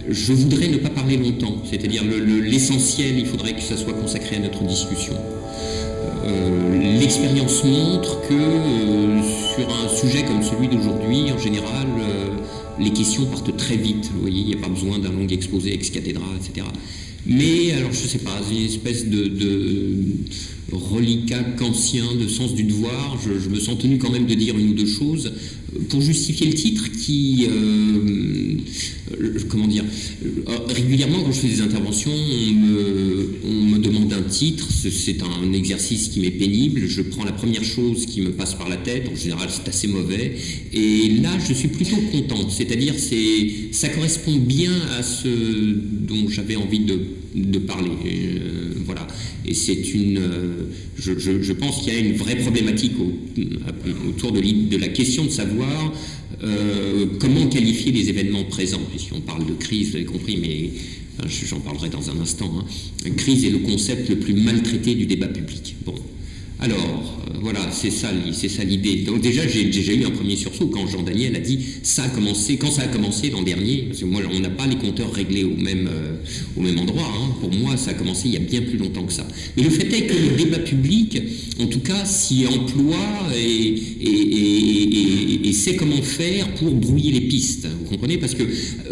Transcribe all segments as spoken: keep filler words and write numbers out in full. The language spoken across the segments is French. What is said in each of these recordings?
je voudrais ne pas parler longtemps, c'est-à-dire le, le, l'essentiel, il faudrait que ça soit consacré à notre discussion. Euh, l'expérience montre que euh, sur un sujet comme celui d'aujourd'hui, en général, euh, les questions partent très vite. Vous voyez, il n'y a pas besoin d'un long exposé ex cathedra, et cetera. Mais alors, je ne sais pas, une espèce de, de reliquat kantien de sens du devoir. Je, je me sens tenu quand même de dire une ou deux choses pour justifier le titre qui, euh, comment dire, régulièrement quand je fais des interventions, on me, on me demande un titre. C'est un exercice qui m'est pénible. Je prends la première chose qui me passe par la tête. En général, c'est assez mauvais. Et là, je suis plutôt content. C'est-à-dire, c'est, ça correspond bien à ce dont j'avais envie de, de parler. Euh, voilà. Et c'est une, euh, je, je, je pense qu'il y a une vraie problématique au, autour de, de la question de savoir euh, comment qualifier les événements présents. Puisqu'on parle de crise, vous avez compris, mais enfin, j'en parlerai dans un instant. Hein. Crise est le concept le plus maltraité du débat public. Bon. Alors, euh, voilà, c'est ça, c'est ça l'idée. Donc déjà, j'ai déjà eu un premier sursaut quand Jean Daniel a dit ça a commencé, quand ça a commencé l'an dernier, parce que moi, on n'a pas les compteurs réglés au même, euh, au même endroit. Hein. Pour moi, ça a commencé il y a bien plus longtemps que ça. Mais le fait est que le débat public, en tout cas, s'y emploie et, et, et, et, et sait comment faire pour brouiller les pistes. Vous comprenez? Parce que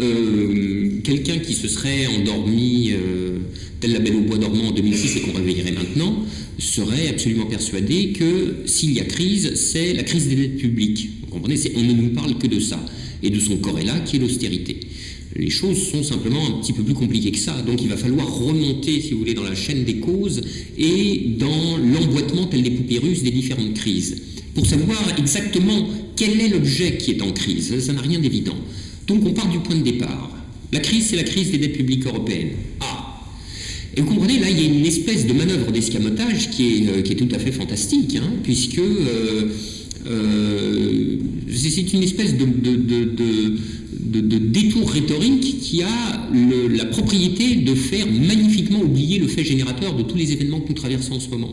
euh, quelqu'un qui se serait endormi euh, tel la Belle au bois dormant en deux mille six et qu'on réveillerait maintenant, serait absolument persuadé que s'il y a crise, c'est la crise des dettes publiques. Vous comprenez, c'est, on ne nous parle que de ça, et de son corrélat qui est l'austérité. Les choses sont simplement un petit peu plus compliquées que ça, donc il va falloir remonter, si vous voulez, dans la chaîne des causes et dans l'emboîtement tel des poupées russes des différentes crises, pour savoir exactement quel est l'objet qui est en crise. Ça n'a rien d'évident. Donc on part du point de départ. La crise, c'est la crise des dettes publiques européennes. Ah. Et vous comprenez, là, il y a une espèce de manœuvre d'escamotage qui est, euh, qui est tout à fait fantastique, hein, puisque euh, euh, c'est une espèce de, de, de, de, de, de détour rhétorique qui a le, la propriété de faire magnifiquement oublier le fait générateur de tous les événements que nous traversons en ce moment.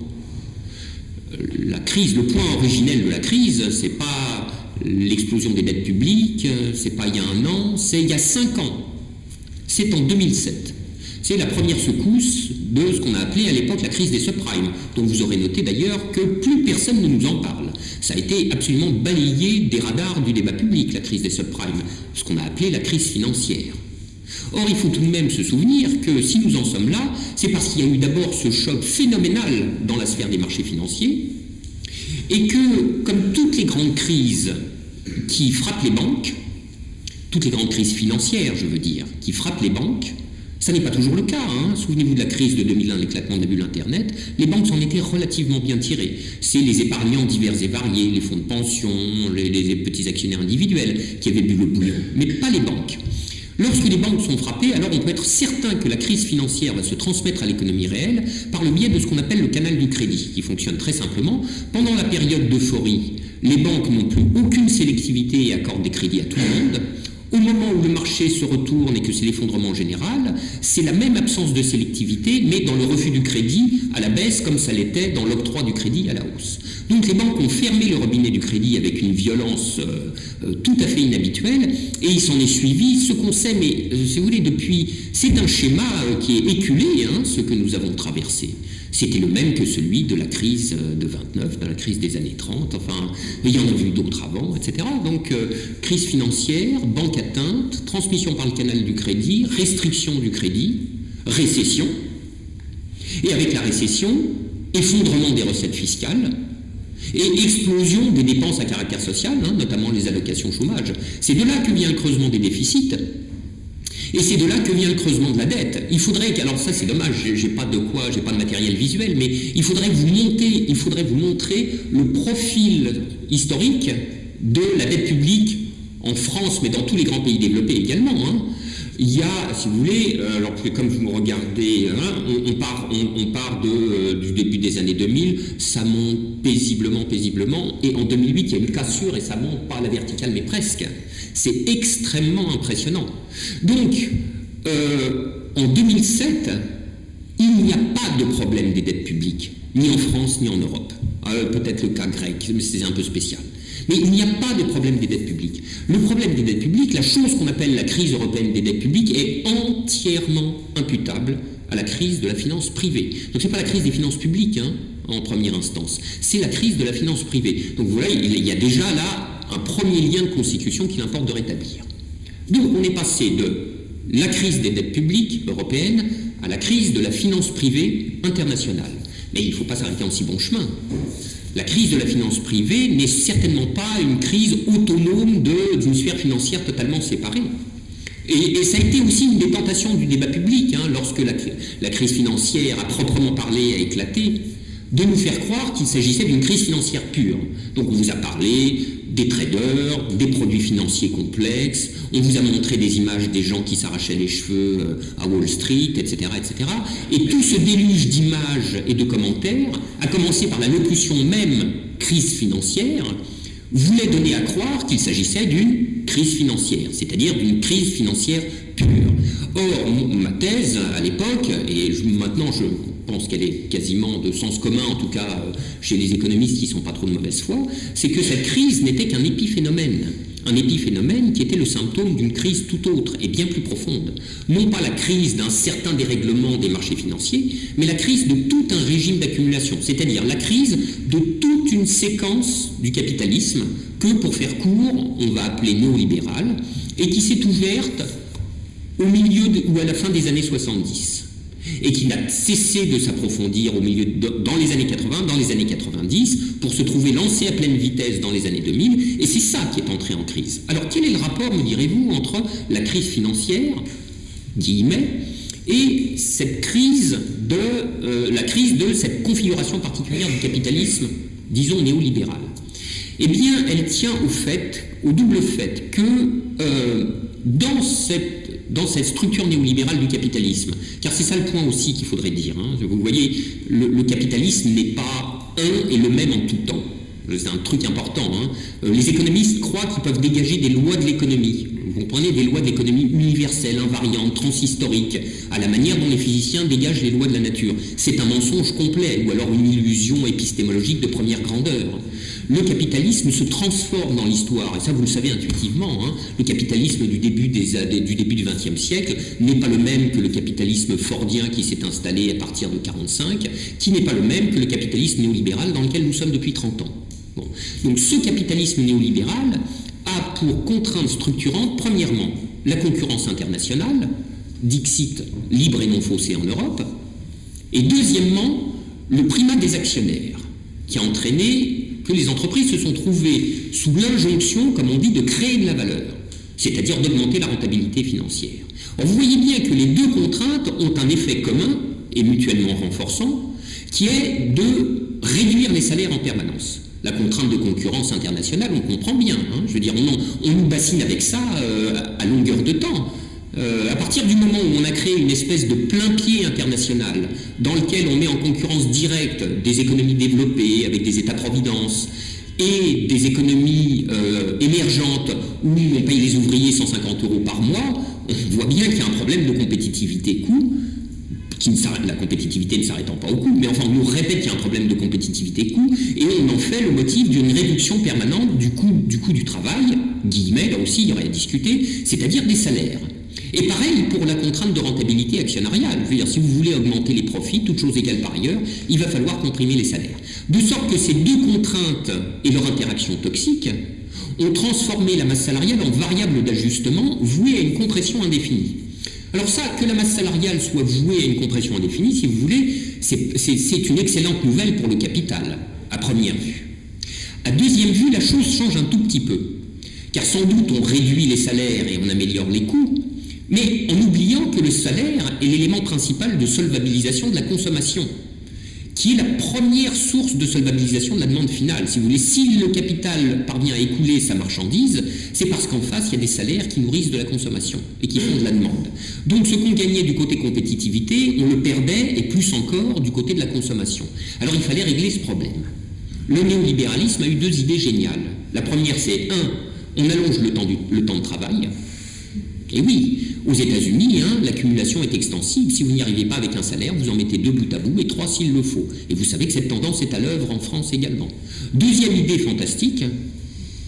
La crise, le point originel de la crise, c'est pas l'explosion des dettes publiques, c'est pas il y a un an, c'est il y a cinq ans. C'est en deux mille sept. C'est la première secousse de ce qu'on a appelé à l'époque la crise des subprimes, dont vous aurez noté d'ailleurs que plus personne ne nous en parle. Ça a été absolument balayé des radars du débat public, la crise des subprimes, ce qu'on a appelé la crise financière. Or, il faut tout de même se souvenir que si nous en sommes là, c'est parce qu'il y a eu d'abord ce choc phénoménal dans la sphère des marchés financiers, et que, comme toutes les grandes crises qui frappent les banques, toutes les grandes crises financières, je veux dire, qui frappent les banques, ça n'est pas toujours le cas. Hein. Souvenez-vous de la crise de deux mille un, l'éclatement de la bulle Internet. Les banques s'en étaient relativement bien tirées. C'est les épargnants divers et variés, les fonds de pension, les, les petits actionnaires individuels qui avaient bu le bouillon, mais pas les banques. Lorsque les banques sont frappées, alors on peut être certain que la crise financière va se transmettre à l'économie réelle par le biais de ce qu'on appelle le canal du crédit, qui fonctionne très simplement. Pendant la période d'euphorie, les banques n'ont plus aucune sélectivité et accordent des crédits à tout le monde. Au moment où le marché se retourne et que c'est l'effondrement général, c'est la même absence de sélectivité, mais dans le refus du crédit à la baisse, comme ça l'était dans l'octroi du crédit à la hausse. Donc les banques ont fermé le robinet du crédit avec une violence euh, euh, tout à fait inhabituelle, et il s'en est suivi ce qu'on sait, mais euh, si vous voulez, depuis, c'est un schéma euh, qui est éculé, hein, ce que nous avons traversé. C'était le même que celui de la crise de vingt-neuf, de la crise des années trente, enfin, il y en a eu d'autres avant, et cetera. Donc, euh, crise financière, banque atteinte, transmission par le canal du crédit, restriction du crédit, récession, et avec la récession, effondrement des recettes fiscales, et explosion des dépenses à caractère social, hein, notamment les allocations chômage. C'est de là que vient le creusement des déficits. Et c'est de là que vient le creusement de la dette. Il faudrait que, alors ça c'est dommage, j'ai, j'ai pas de quoi, j'ai pas de matériel visuel, mais il faudrait vous monter, il faudrait vous montrer le profil historique de la dette publique en France, mais dans tous les grands pays développés également. Hein. Il y a, si vous voulez, euh, alors comme vous me regardez, hein, on, on part, on, on part de, euh, du début des années deux mille, ça monte paisiblement, paisiblement, et en deux mille huit, il y a une cassure et ça monte pas à la verticale, mais presque. C'est extrêmement impressionnant. Donc, euh, en deux mille sept, il n'y a pas de problème des dettes publiques, ni en France, ni en Europe. Euh, peut-être le cas grec, mais c'est un peu spécial. Mais il n'y a pas de problème des dettes publiques. Le problème des dettes publiques, la chose qu'on appelle la crise européenne des dettes publiques, est entièrement imputable à la crise de la finance privée. Donc ce n'est pas la crise des finances publiques, hein, en première instance, c'est la crise de la finance privée. Donc voilà, il y a déjà là un premier lien de constitution qu'il importe de rétablir. Donc on est passé de la crise des dettes publiques européennes à la crise de la finance privée internationale. Mais il ne faut pas s'arrêter en si bon chemin. La crise de la finance privée n'est certainement pas une crise autonome de, d'une sphère financière totalement séparée. Et, et ça a été aussi une des tentations du débat public, hein, lorsque la, la crise financière à proprement parler a éclaté, de nous faire croire qu'il s'agissait d'une crise financière pure. Donc on vous a parlé des traders, des produits financiers complexes, on vous a montré des images des gens qui s'arrachaient les cheveux à Wall Street, et cetera, et cetera. Et tout ce déluge d'images et de commentaires, à commencer par la locution même crise financière, voulait donner à croire qu'il s'agissait d'une crise financière, c'est-à-dire d'une crise financière pure. Or, ma thèse à l'époque, et je, maintenant je pense qu'elle est quasiment de sens commun, en tout cas chez les économistes qui ne sont pas trop de mauvaise foi, c'est que cette crise n'était qu'un épiphénomène. Un épiphénomène qui était le symptôme d'une crise tout autre et bien plus profonde. Non pas la crise d'un certain dérèglement des marchés financiers, mais la crise de tout un régime d'accumulation, c'est-à-dire la crise de toute une séquence du capitalisme que, pour faire court, on va appeler néolibérale, et qui s'est ouverte au milieu de, ou à la fin des années soixante-dix. Et qui n'a cessé de s'approfondir au milieu de, dans les années quatre-vingts, dans les années quatre-vingt-dix, pour se trouver lancé à pleine vitesse dans les années deux mille, et c'est ça qui est entré en crise. Alors quel est le rapport, me direz-vous, entre la crise financière, guillemets, et cette crise de, euh, la crise de cette configuration particulière du capitalisme, disons néolibéral? Eh bien, elle tient au fait, au double fait que euh, dans cette dans cette structure néolibérale du capitalisme, car c'est ça le point aussi qu'il faudrait dire. Hein. Vous voyez, le, le capitalisme n'est pas un et le même en tout temps. C'est un truc important. Hein. Les économistes croient qu'ils peuvent dégager des lois de l'économie. Vous comprenez, des lois de l'économie universelles, invariantes, transhistoriques, à la manière dont les physiciens dégagent les lois de la nature. C'est un mensonge complet, ou alors une illusion épistémologique de première grandeur. Le capitalisme se transforme dans l'histoire, et ça vous le savez intuitivement. Hein. Le capitalisme du début, des, des, du début du vingtième siècle n'est pas le même que le capitalisme fordien qui s'est installé à partir de quarante-cinq, qui n'est pas le même que le capitalisme néolibéral dans lequel nous sommes depuis trente ans. Bon. Donc ce capitalisme néolibéral a pour contrainte structurante, premièrement, la concurrence internationale, dixit libre et non faussée en Europe, et deuxièmement, le primat des actionnaires, qui a entraîné que les entreprises se sont trouvées sous l'injonction, comme on dit, de créer de la valeur, c'est-à-dire d'augmenter la rentabilité financière. Or, vous voyez bien que les deux contraintes ont un effet commun et mutuellement renforçant, qui est de réduire les salaires en permanence. La contrainte de concurrence internationale, on comprend bien. Hein, je veux dire, on, on nous bassine avec ça euh, à longueur de temps. Euh, à partir du moment où on a créé une espèce de plein-pied international dans lequel on met en concurrence directe des économies développées avec des États-providence et des économies euh, émergentes où on paye les ouvriers cent cinquante euros par mois, on voit bien qu'il y a un problème de compétitivité-coût, qui ne s'arrête, la compétitivité ne s'arrêtant pas au coût, mais enfin on nous répète qu'il y a un problème de compétitivité-coût et on en fait le motif d'une réduction permanente du coût du, coût du travail, guillemets, là aussi il y aurait à discuter, c'est-à-dire des salaires. Et pareil pour la contrainte de rentabilité actionnariale. Je veux dire, si vous voulez augmenter les profits, toutes choses égales par ailleurs, il va falloir comprimer les salaires. De sorte que ces deux contraintes et leur interaction toxique ont transformé la masse salariale en variable d'ajustement vouée à une compression indéfinie. Alors ça, que la masse salariale soit vouée à une compression indéfinie, si vous voulez, c'est, c'est, c'est une excellente nouvelle pour le capital, à première vue. À deuxième vue, la chose change un tout petit peu, car sans doute on réduit les salaires et on améliore les coûts, mais en oubliant que le salaire est l'élément principal de solvabilisation de la consommation, qui est la première source de solvabilisation de la demande finale. Si vous voulez, si le capital parvient à écouler sa marchandise, c'est parce qu'en face, il y a des salaires qui nourrissent de la consommation et qui font de la demande. Donc ce qu'on gagnait du côté compétitivité, on le perdait, et plus encore du côté de la consommation. Alors il fallait régler ce problème. Le néolibéralisme a eu deux idées géniales. La première, c'est, un, on allonge le temps, du, le temps de travail. Et oui, aux États-Unis, hein, l'accumulation est extensive. Si vous n'y arrivez pas avec un salaire, vous en mettez deux bout à bout et trois s'il le faut. Et vous savez que cette tendance est à l'œuvre en France également. Deuxième idée fantastique,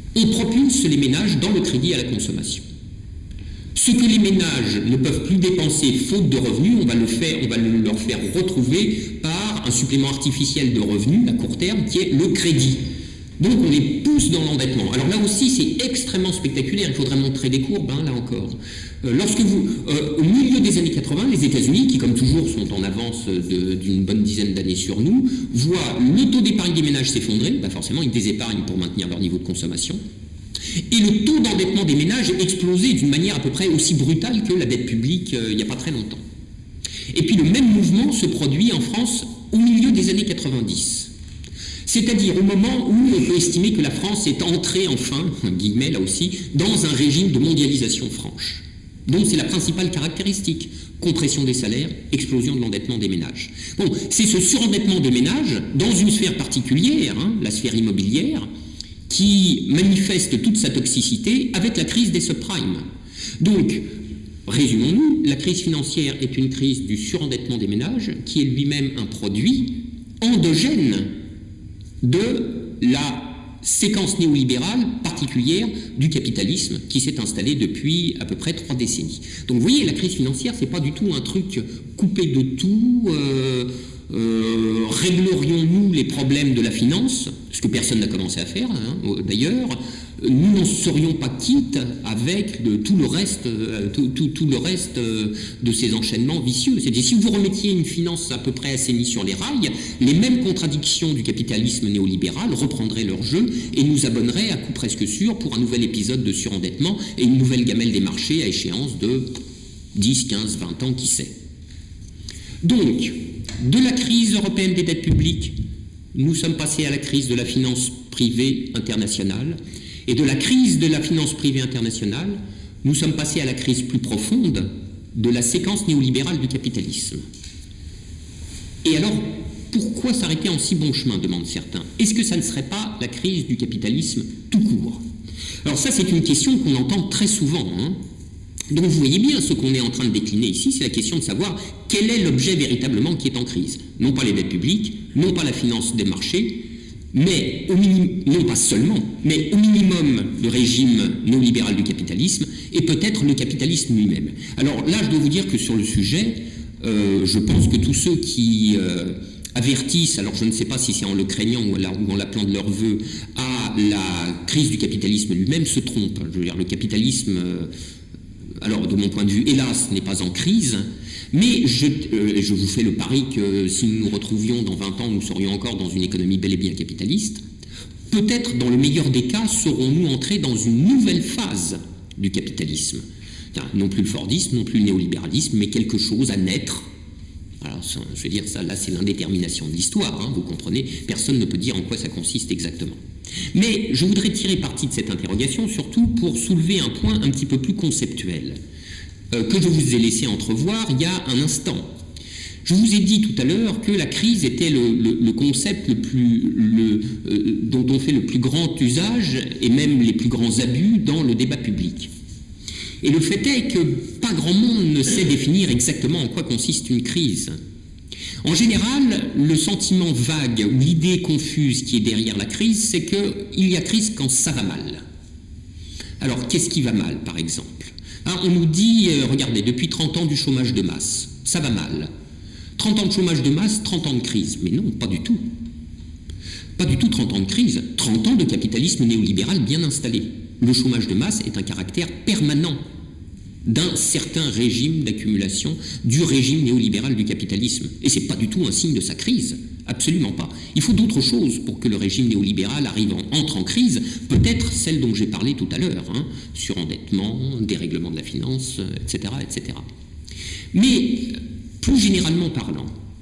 on propulse les ménages dans le crédit à la consommation. Ce que les ménages ne peuvent plus dépenser faute de revenus, on va, le faire, on va le, leur faire retrouver par un supplément artificiel de revenus à court terme qui est le crédit. Donc on les pousse dans l'endettement. Alors là aussi c'est extrêmement spectaculaire, il faudrait montrer des courbes, hein, là encore. Euh, lorsque vous, euh, au milieu des années quatre-vingts, les États-Unis, qui comme toujours sont en avance de, d'une bonne dizaine d'années sur nous, voient le taux d'épargne des ménages s'effondrer, bah forcément ils désépargnent pour maintenir leur niveau de consommation, et le taux d'endettement des ménages exploser d'une manière à peu près aussi brutale que la dette publique euh, il n'y a pas très longtemps. Et puis le même mouvement se produit en France au milieu des années quatre-vingt-dix. C'est-à-dire au moment où on peut estimer que la France est entrée enfin, guillemets là aussi, dans un régime de mondialisation franche. Donc c'est la principale caractéristique. Compression des salaires, explosion de l'endettement des ménages. Bon, c'est ce surendettement des ménages, dans une sphère particulière, hein, la sphère immobilière, qui manifeste toute sa toxicité avec la crise des subprimes. Donc, résumons-nous, la crise financière est une crise du surendettement des ménages, qui est lui-même un produit endogène de la séquence néolibérale particulière du capitalisme qui s'est installée depuis à peu près trois décennies. Donc vous voyez, la crise financière, c'est pas du tout un truc coupé de tout, euh, euh, réglerions-nous les problèmes de la finance, ce que personne n'a commencé à faire, hein, d'ailleurs, nous n'en serions pas quittes avec de, tout le reste, euh, tout, tout, tout le reste euh, de ces enchaînements vicieux. C'est-à-dire, si vous remettiez une finance à peu près assainie sur les rails, les mêmes contradictions du capitalisme néolibéral reprendraient leur jeu et nous abonneraient à coup presque sûr pour un nouvel épisode de surendettement et une nouvelle gamelle des marchés à échéance de dix, quinze, vingt ans, qui sait. Donc, de la crise européenne des dettes publiques, nous sommes passés à la crise de la finance privée internationale. Et de la crise de la finance privée internationale, nous sommes passés à la crise plus profonde de la séquence néolibérale du capitalisme. Et alors, pourquoi s'arrêter en si bon chemin, demandent certains. Est-ce que ça ne serait pas la crise du capitalisme tout court? Alors ça, c'est une question qu'on entend très souvent, hein. Donc vous voyez bien, ce qu'on est en train de décliner ici, c'est la question de savoir quel est l'objet véritablement qui est en crise. Non pas les dettes publiques, non pas la finance des marchés, mais au minimum, non pas seulement, mais au minimum le régime néolibéral du capitalisme et peut-être le capitalisme lui-même. Alors là, je dois vous dire que sur le sujet, euh, je pense que tous ceux qui euh, avertissent, alors je ne sais pas si c'est en le craignant ou, la, ou en l'appelant de leur vœu, à la crise du capitalisme lui-même se trompent. Je veux dire, le capitalisme, euh, alors de mon point de vue, hélas, n'est pas en crise. Mais je, euh, je vous fais le pari que si nous nous retrouvions dans vingt ans, nous serions encore dans une économie bel et bien capitaliste. Peut-être, dans le meilleur des cas, serons-nous entrés dans une nouvelle phase du capitalisme. Non plus le fordisme, non plus le néolibéralisme, mais quelque chose à naître. Alors, je veux dire, ça, là, c'est l'indétermination de l'histoire, hein, vous comprenez. Personne ne peut dire en quoi ça consiste exactement. Mais je voudrais tirer parti de cette interrogation, surtout pour soulever un point un petit peu plus conceptuel. Euh, que je vous ai laissé entrevoir il y a un instant. Je vous ai dit tout à l'heure que la crise était le, le, le concept le plus, le, euh, dont on fait le plus grand usage et même les plus grands abus dans le débat public. Et le fait est que pas grand monde ne sait définir exactement en quoi consiste une crise. En général, le sentiment vague ou l'idée confuse qui est derrière la crise, c'est qu'il y a crise quand ça va mal. Alors, qu'est-ce qui va mal, par exemple ? Hein, on nous dit, euh, regardez, depuis trente ans du chômage de masse, ça va mal. trente ans de chômage de masse, trente ans de crise. Mais non, pas du tout. Pas du tout trente ans de crise, trente ans de capitalisme néolibéral bien installé. Le chômage de masse est un caractère permanent d'un certain régime d'accumulation du régime néolibéral du capitalisme. Et ce n'est pas du tout un signe de sa crise, absolument pas. Il faut d'autres choses pour que le régime néolibéral arrive en, entre en crise, peut-être celle dont j'ai parlé tout à l'heure, hein, surendettement, dérèglement de la finance, et cetera, et cetera. Mais, plus généralement parlant,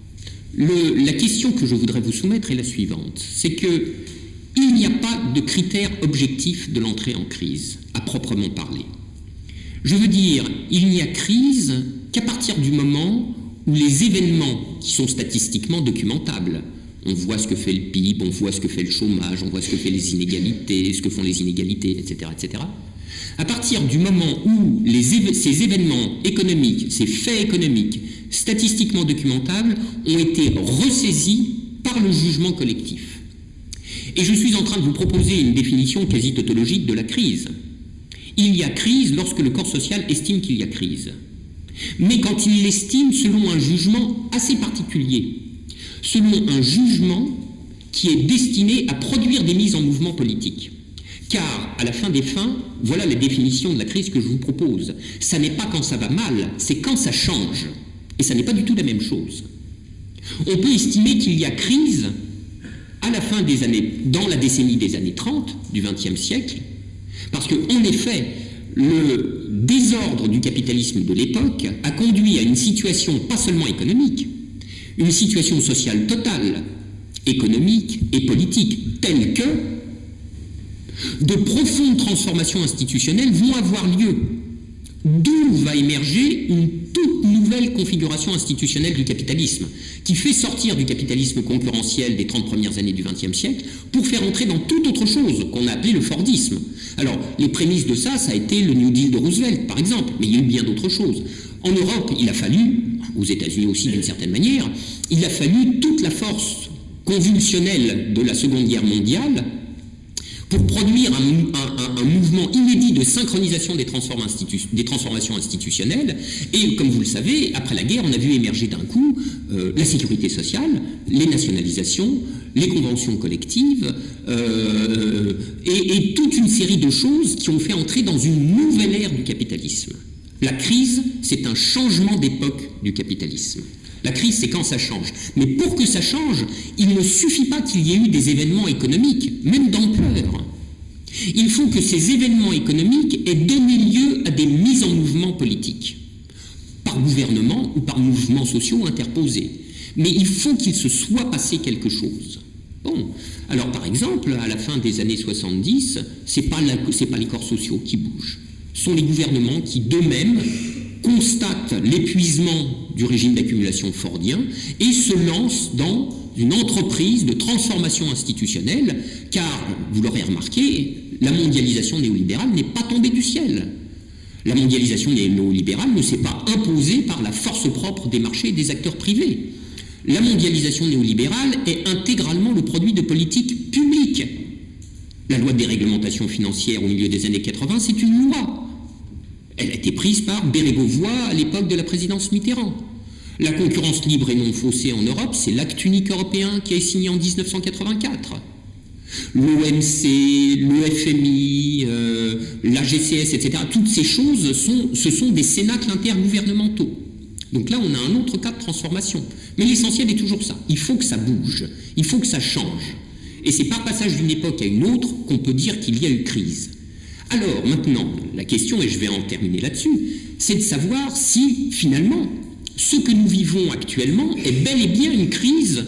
le, la question que je voudrais vous soumettre est la suivante, c'est que il n'y a pas de critère objectif de l'entrée en crise, à proprement parler. Je veux dire, il n'y a crise qu'à partir du moment où les événements qui sont statistiquement documentables, on voit ce que fait le P I B, on voit ce que fait le chômage, on voit ce que fait les inégalités, ce que font les inégalités, et cetera, et cetera. À partir du moment où les éve- ces événements économiques, ces faits économiques statistiquement documentables ont été ressaisis par le jugement collectif. Et je suis en train de vous proposer une définition quasi tautologique de la crise. Il y a crise lorsque le corps social estime qu'il y a crise. Mais quand il l'estime selon un jugement assez particulier, selon un jugement qui est destiné à produire des mises en mouvement politiques. Car, à la fin des fins, voilà la définition de la crise que je vous propose. Ça n'est pas quand ça va mal, c'est quand ça change. Et ça n'est pas du tout la même chose. On peut estimer qu'il y a crise à la fin des années, dans la décennie des années trente du vingtième siècle, parce qu'en effet, le désordre du capitalisme de l'époque a conduit à une situation pas seulement économique, une situation sociale totale, économique et politique, telle que de profondes transformations institutionnelles vont avoir lieu, d'où va émerger une toute nouvelle configuration institutionnelle du capitalisme, qui fait sortir du capitalisme concurrentiel des trente premières années du vingtième siècle pour faire entrer dans toute autre chose qu'on a appelé le Fordisme. Alors, les prémices de ça, ça a été le New Deal de Roosevelt, par exemple, mais il y a eu bien d'autres choses. En Europe, il a fallu, aux États-Unis aussi d'une certaine manière, il a fallu toute la force convulsionnelle de la Seconde Guerre mondiale pour produire un, un, un, un mouvement inédit de synchronisation des, institu des transformations institutionnelles. Et comme vous le savez, après la guerre, on a vu émerger d'un coup euh, la sécurité sociale, les nationalisations, les conventions collectives, euh, et, et toute une série de choses qui ont fait entrer dans une nouvelle ère du capitalisme. La crise, c'est un changement d'époque du capitalisme. La crise, c'est quand ça change. Mais pour que ça change, il ne suffit pas qu'il y ait eu des événements économiques, même d'ampleur. Il faut que ces événements économiques aient donné lieu à des mises en mouvement politiques, par gouvernement ou par mouvements sociaux interposés. Mais il faut qu'il se soit passé quelque chose. Bon, alors par exemple, à la fin des années soixante-dix, ce n'est pas, pas les corps sociaux qui bougent. Ce sont les gouvernements qui, d'eux-mêmes, constatent l'épuisement du régime d'accumulation fordien et se lancent dans une entreprise de transformation institutionnelle, car, vous l'aurez remarqué, la mondialisation néolibérale n'est pas tombée du ciel. La mondialisation néolibérale ne s'est pas imposée par la force propre des marchés et des acteurs privés. La mondialisation néolibérale est intégralement le produit de politiques publiques. La loi de déréglementation financière au milieu des années quatre-vingts, c'est une loi. Elle a été prise par Bérégovoy à l'époque de la présidence Mitterrand. La concurrence libre et non faussée en Europe, c'est l'acte unique européen qui est signé en dix-neuf cent quatre-vingt-quatre. L'O M C, le F M I, euh, l'A G C S, et cetera, toutes ces choses, sont, ce sont des cénacles intergouvernementaux. Donc là, on a un autre cas de transformation. Mais l'essentiel est toujours ça. Il faut que ça bouge. Il faut que ça change. Et c'est par passage d'une époque à une autre qu'on peut dire qu'il y a eu crise. Alors, maintenant, la question, et je vais en terminer là-dessus, c'est de savoir si, finalement, ce que nous vivons actuellement est bel et bien une crise,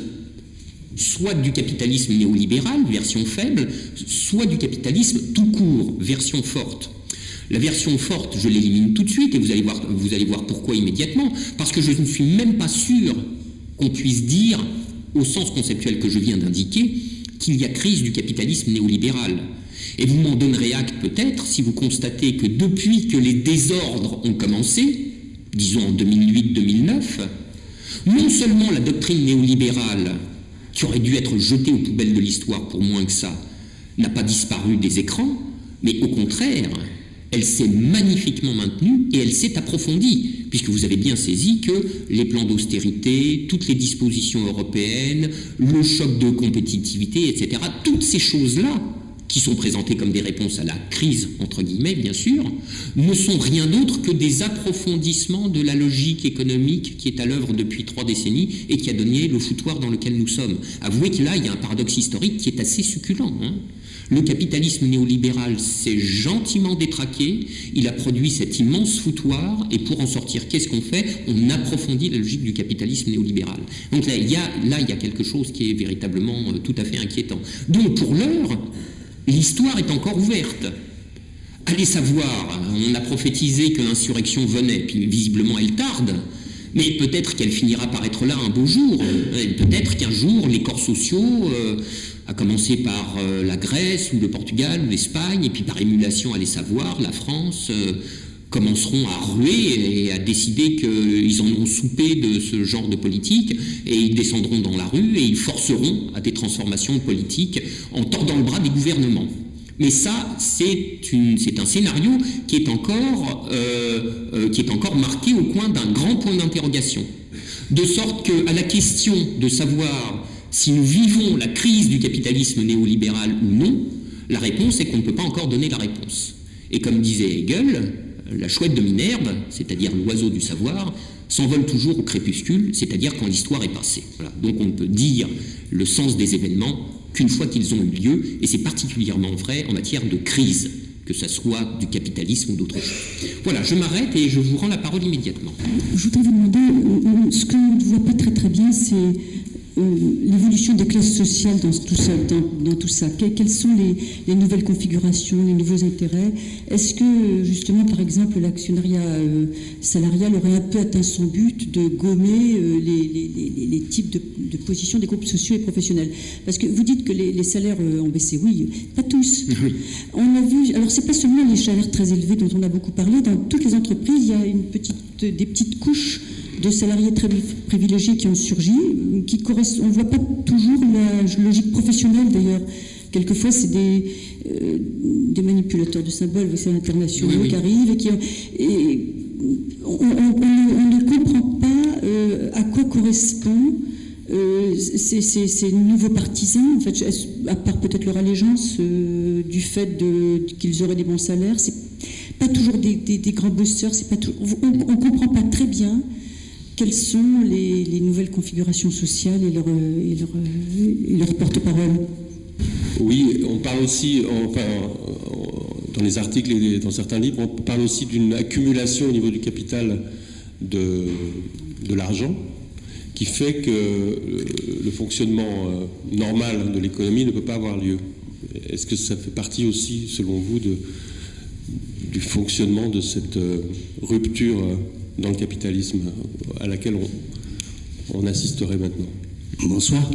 soit du capitalisme néolibéral, version faible, soit du capitalisme tout court, version forte. La version forte, je l'élimine tout de suite, et vous allez voir, vous allez voir pourquoi immédiatement, parce que je ne suis même pas sûr qu'on puisse dire, au sens conceptuel que je viens d'indiquer, qu'il y a crise du capitalisme néolibéral. Et vous m'en donnerez acte peut-être si vous constatez que depuis que les désordres ont commencé, disons en deux mille huit deux mille neuf, non seulement la doctrine néolibérale, qui aurait dû être jetée aux poubelles de l'histoire pour moins que ça, n'a pas disparu des écrans, mais au contraire, elle s'est magnifiquement maintenue et elle s'est approfondie, puisque vous avez bien saisi que les plans d'austérité, toutes les dispositions européennes, le choc de compétitivité, et cetera, toutes ces choses-là, qui sont présentées comme des réponses à la crise, entre guillemets, bien sûr, ne sont rien d'autre que des approfondissements de la logique économique qui est à l'œuvre depuis trois décennies et qui a donné le foutoir dans lequel nous sommes. Avouez que là, il y a un paradoxe historique qui est assez succulent, hein. Le capitalisme néolibéral s'est gentiment détraqué, il a produit cet immense foutoir, et pour en sortir, qu'est-ce qu'on fait? On approfondit la logique du capitalisme néolibéral. Donc là, il y a, là, il y a quelque chose qui est véritablement euh, tout à fait inquiétant. Donc pour l'heure, l'histoire est encore ouverte. Allez savoir, on a prophétisé que l'insurrection venait, puis visiblement elle tarde, mais peut-être qu'elle finira par être là un beau jour. Peut-être qu'un jour, les corps sociaux, euh, à commencer par euh, la Grèce ou le Portugal ou l'Espagne, et puis par émulation, allez savoir, la France, euh, commenceront à ruer et à décider qu'ils en ont soupé de ce genre de politique, et ils descendront dans la rue et ils forceront à des transformations politiques en tordant le bras des gouvernements. Mais ça, c'est, une, c'est un scénario qui est, encore, euh, euh, qui est encore marqué au coin d'un grand point d'interrogation. De sorte qu'à la question de savoir si nous vivons la crise du capitalisme néolibéral ou non, la réponse est qu'on ne peut pas encore donner la réponse. Et comme disait Hegel, la chouette de Minerve, c'est-à-dire l'oiseau du savoir, s'envole toujours au crépuscule, c'est-à-dire quand l'histoire est passée. Voilà. Donc on ne peut dire le sens des événements qu'une fois qu'ils ont eu lieu, et c'est particulièrement vrai en matière de crise, que ce soit du capitalisme ou d'autres choses. Voilà, je m'arrête et je vous rends la parole immédiatement. Je voudrais vous demander, ce qu'on ne voit pas très très bien, c'est euh, l'évolution des classes sociales dans tout ça. Dans, dans tout ça. Que, quelles sont les, les nouvelles configurations, les nouveaux intérêts? Est-ce que, justement, par exemple, l'actionnariat euh, salarial aurait un peu atteint son but de gommer euh, les, les, les, les types de, de positions des groupes sociaux et professionnels? Parce que vous dites que les, les salaires euh, ont baissé, oui, pas tous. Oui. On a vu, alors c'est pas seulement les salaires très élevés dont on a beaucoup parlé, dans toutes les entreprises, il y a une petite, des petites couches de salariés très privilégiés qui ont surgi, qui correspondent, on ne voit pas toujours la logique professionnelle d'ailleurs. Quelquefois, c'est des, euh, des manipulateurs de symboles, c'est internationaux oui, oui. qui arrivent et qui ont, et on, on, on, on ne comprend pas euh, à quoi correspond euh, ces, ces, ces nouveaux partisans, en fait, à part peut-être leur allégeance euh, du fait de, qu'ils auraient des bons salaires. C'est pas toujours des, des, des grands bosseurs, c'est pas tout, on ne comprend pas très bien quelles sont les, les nouvelles configurations sociales et leur, et leur, et leur porte-parole. Oui, on parle aussi, enfin, dans les articles et dans certains livres, on parle aussi d'une accumulation au niveau du capital de, de l'argent qui fait que le fonctionnement normal de l'économie ne peut pas avoir lieu. Est-ce que ça fait partie aussi, selon vous, de, du fonctionnement de cette rupture dans le capitalisme à laquelle on, on assisterait maintenant? Bonsoir.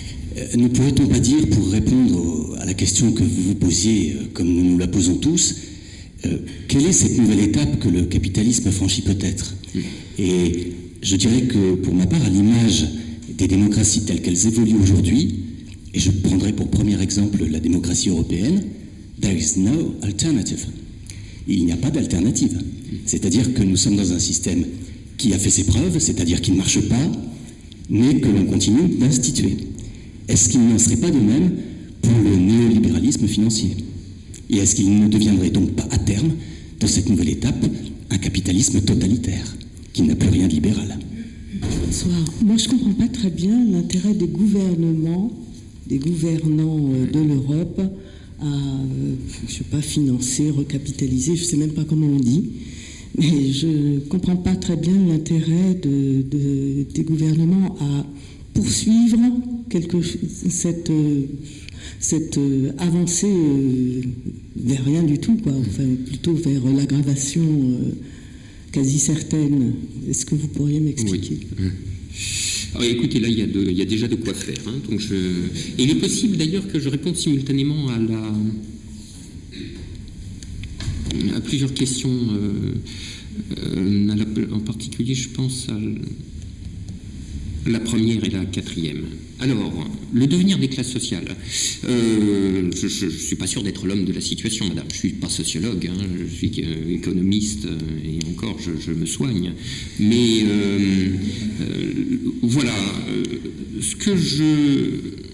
Ne pourrait-on pas dire, pour répondre à la question que vous vous posiez, comme nous nous la posons tous, euh, quelle est cette nouvelle étape que le capitalisme franchit peut-être? Et je dirais que, pour ma part, à l'image des démocraties telles qu'elles évoluent aujourd'hui, et je prendrai pour premier exemple la démocratie européenne, there is no alternative. Il n'y a pas d'alternative. C'est-à-dire que nous sommes dans un système qui a fait ses preuves, c'est-à-dire qui ne marche pas, mais que l'on continue d'instituer. Est-ce qu'il n'en serait pas de même pour le néolibéralisme financier? Et est-ce qu'il ne deviendrait donc pas à terme de cette nouvelle étape un capitalisme totalitaire qui n'a plus rien de libéral? Bonsoir. Moi, je ne comprends pas très bien l'intérêt des gouvernements, des gouvernants de l'Europe à, je ne sais pas, financer, recapitaliser, je ne sais même pas comment on dit, mais je ne comprends pas très bien l'intérêt de, de, des gouvernements à poursuivre quelque, cette, cette avancée vers rien du tout, quoi. Enfin, plutôt vers l'aggravation quasi certaine. Est-ce que vous pourriez m'expliquer? Oui. Alors, écoutez, là, il y, a de, il y a déjà de quoi faire. Hein, donc je... Et il est possible d'ailleurs que je réponde simultanément à, la... à plusieurs questions. Euh, euh, à la... En particulier, je pense à la première et la quatrième. Alors, le devenir des classes sociales. Euh, je ne suis pas sûr d'être l'homme de la situation, madame. Je ne suis pas sociologue, hein, je suis euh, économiste, euh, et encore, je, je me soigne. Mais euh, euh, voilà, euh, ce que je...